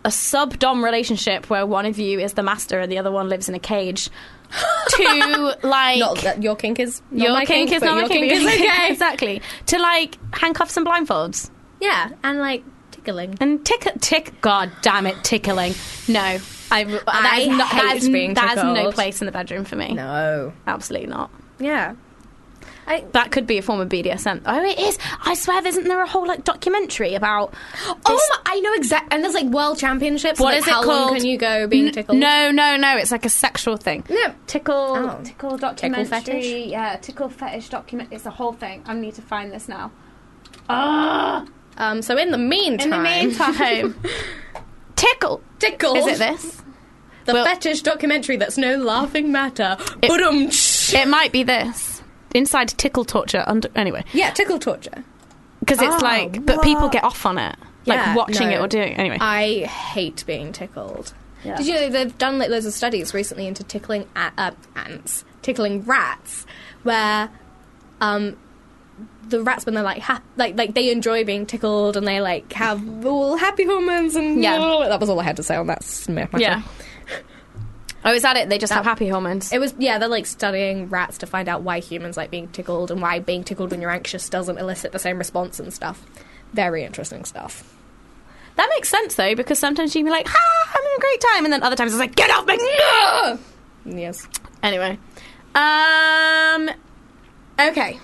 a sub-dom relationship where one of you is the master and the other one lives in a cage, to like
Not that your kink is not
your
my
kink,
kink,
is
but
not
your
my kink,
kink is okay.
exactly, to like handcuffs and blindfolds
Yeah, and like tickling.
and tick tick. God damn it, tickling! No, I that
I
is not, that
hate
is,
being
that has no
tickled.
place in the bedroom for me.
No.
Absolutely not.
Yeah. I,
That could be a form of B D S M. Oh, it is. I swear, isn't there a whole like documentary about?
oh,
this-
my, I know exactly. And there's like world championships.
What
like,
is it
how long
called?
can you go being
N-
tickled?
No, no, no. It's like a sexual thing.
No.
Tickle,
Oh.
tickle documentary.
fetish?
Yeah, tickle fetish document. It's a whole thing. I need to find this now. Ah.
Um. So in the meantime,
In the meantime, tickle.
tickled.
Is it this?
The
Well-
fetish documentary that's no laughing matter.
It-
Ba-dum.
It might be this. Inside tickle torture. Under anyway,
Yeah, tickle torture.
because it's
Oh,
like, but people get off on it, like
Yeah,
watching
no.
it or doing. Anyway,
I hate being tickled.
Yeah.
Did you know they've done like loads of studies recently into tickling a- uh, ants, tickling rats, where um, the rats when they're like ha- like like they enjoy being tickled and they like have all happy hormones and
Yeah.
that was all I had to say on that smear matter.
yeah. Oh, is that it? They just have
That-
happy hormones.
It was yeah, they're like studying rats to find out why humans like being tickled and why being tickled when you're anxious doesn't elicit the same response and stuff. Very interesting stuff.
That makes sense though, because sometimes you can be like, "Ha, I'm having a great time," and then other times it's like, "Get off me!" No!
Yes.
Anyway, um, okay.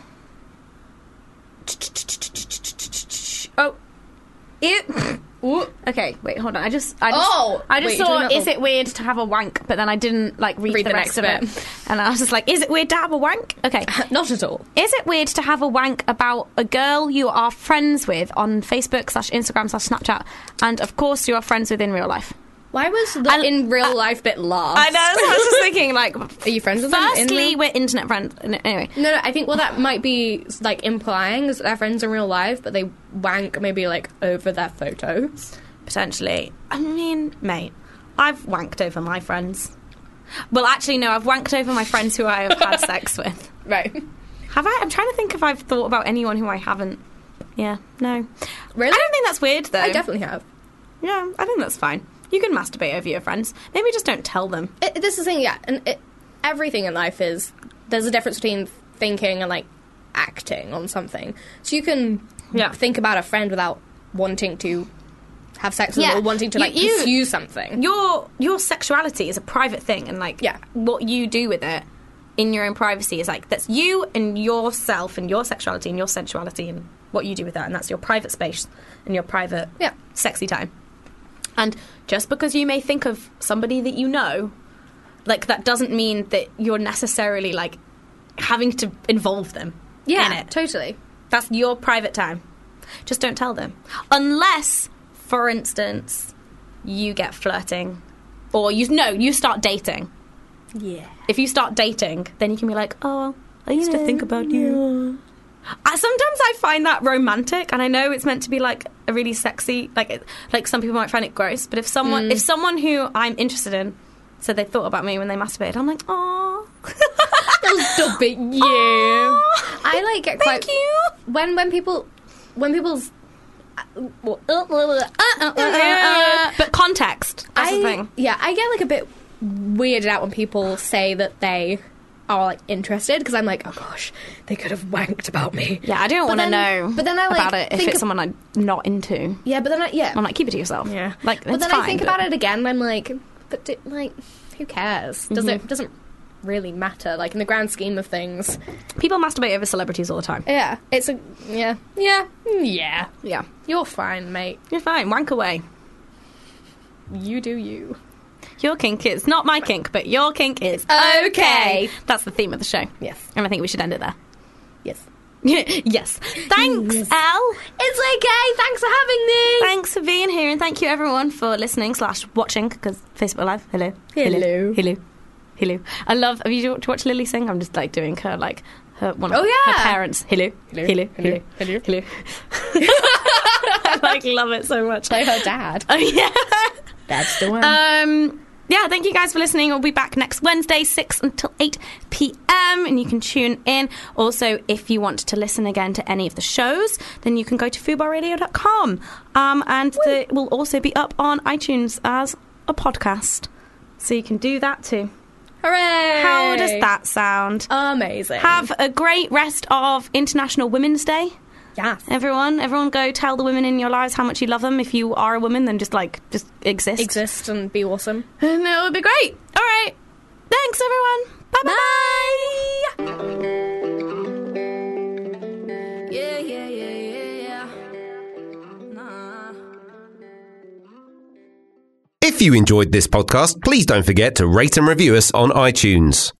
Oh, it. Okay, wait, hold on. I just, I just,
Oh!
I just
Wait, you're doing
thought,
that
is
for-
it weird to have a wank? But then I didn't like read,
Read
the,
the
rest
next
of it,
bit.
and I was just like, is it weird to have a wank? Okay.
Not at all.
Is it weird to have a wank about a girl you are friends with on Facebook slash Instagram slash Snapchat, and of course you are friends with in real life?
Why was the
I-
in real
I-
life bit last?
I know. So I was just thinking, like,
Are you friends with them? in
firstly,
real-
we're internet friends. No, Anyway,
No, no, I think what that might be like implying is that they're friends in real life, but they wank maybe like over their photos.
potentially. I mean, mate, I've wanked over my friends. Well, actually, no, I've wanked over my friends who I have had sex with.
Right.
Have I? I'm trying to think if I've thought about anyone who I haven't. Yeah, no.
Really?
I don't think that's weird, though.
I definitely have.
Yeah, I think that's fine. You can masturbate over your friends. Maybe just don't tell them.
It, this is the thing, yeah, and it, everything in life is there's a difference between thinking and like acting on something. So you can
Yeah.
think about a friend without wanting to have sex with
Yeah.
them or wanting to
You-
like
you-
pursue something.
Your your sexuality is a private thing, and like
Yeah.
what you do with it in your own privacy is like that's you and yourself and your sexuality and your sensuality and what you do with that, and that's your private space and your private
Yeah.
sexy time. And just because you may think of somebody that you know, like that doesn't mean that you're necessarily like having to involve them in
Yeah,
it.
totally.
That's your private time. Just don't tell them. Unless, for instance, you get flirting or you no, you start dating.
Yeah.
If you start dating, then you can be like, "Oh, I used to think about you." I, sometimes I find that romantic, and I know it's meant to be like a really sexy, like it, like some people might find it gross. But if someone,
Mm.
if someone who I'm interested in, said they thought about me when they masturbated, I'm like, "Oh,
Stop it, you. I like get quite
thank you."
when when people when people's
But context, that's
I,
the thing.
Yeah, I get like a bit weirded out when people say that they are like interested because I'm like, oh gosh, they could have wanked about me.
Yeah, I don't
But
want to
then-
know
but then I, like,
about it if
think
it's
of-
someone I'm not into.
Yeah, but then I yeah,
I'm like, keep it to yourself.
yeah,
Like,
but
it's
then
fine,
I think
but-
about it again. And I'm like, but do, like, who cares? Does
Mm-hmm.
it doesn't really matter? Like in the grand scheme of things,
People masturbate over celebrities all the time.
yeah, it's a yeah, yeah, yeah.
Yeah.
You're fine, mate.
You're fine. Wank away.
You do you.
Your kink is not my kink, but your kink is
Okay.
okay. That's the theme of the show.
Yes.
And I think we should end it there.
Yes.
Yes. Thanks,
Yes.
Elle.
It's okay. Thanks for having me.
Thanks for being here, and thank you everyone for listening slash watching, because Facebook Live. Hello.
Hello.
Hello. Hello. I love, have you watched Lily sing? I'm just like doing her, like, her, one of
Oh, yeah.
her parents. Hello.
Hello.
Hello.
Hello.
Hello.
Hello.
Hello. I like love it so much.
Play her dad.
Oh, yeah.
That's the one.
Um, yeah, thank you guys for listening. We'll be back next Wednesday, six until eight p.m. and you can tune in. Also, if you want to listen again to any of the shows, then you can go to fubar radio dot com. Um, and the, it will also be up on iTunes as a podcast. So you can do that too.
Hooray!
How does that sound?
Amazing.
Have a great rest of International Women's Day.
Yes.
Everyone, everyone go tell the women in your lives how much you love them. If you are a woman, then just, like, just exist.
Exist and be awesome.
And it would be great. All right. Thanks, everyone. Bye-bye.
Yeah, yeah, yeah, yeah, yeah. Nah.
If you enjoyed this podcast, please don't forget to rate and review us on iTunes.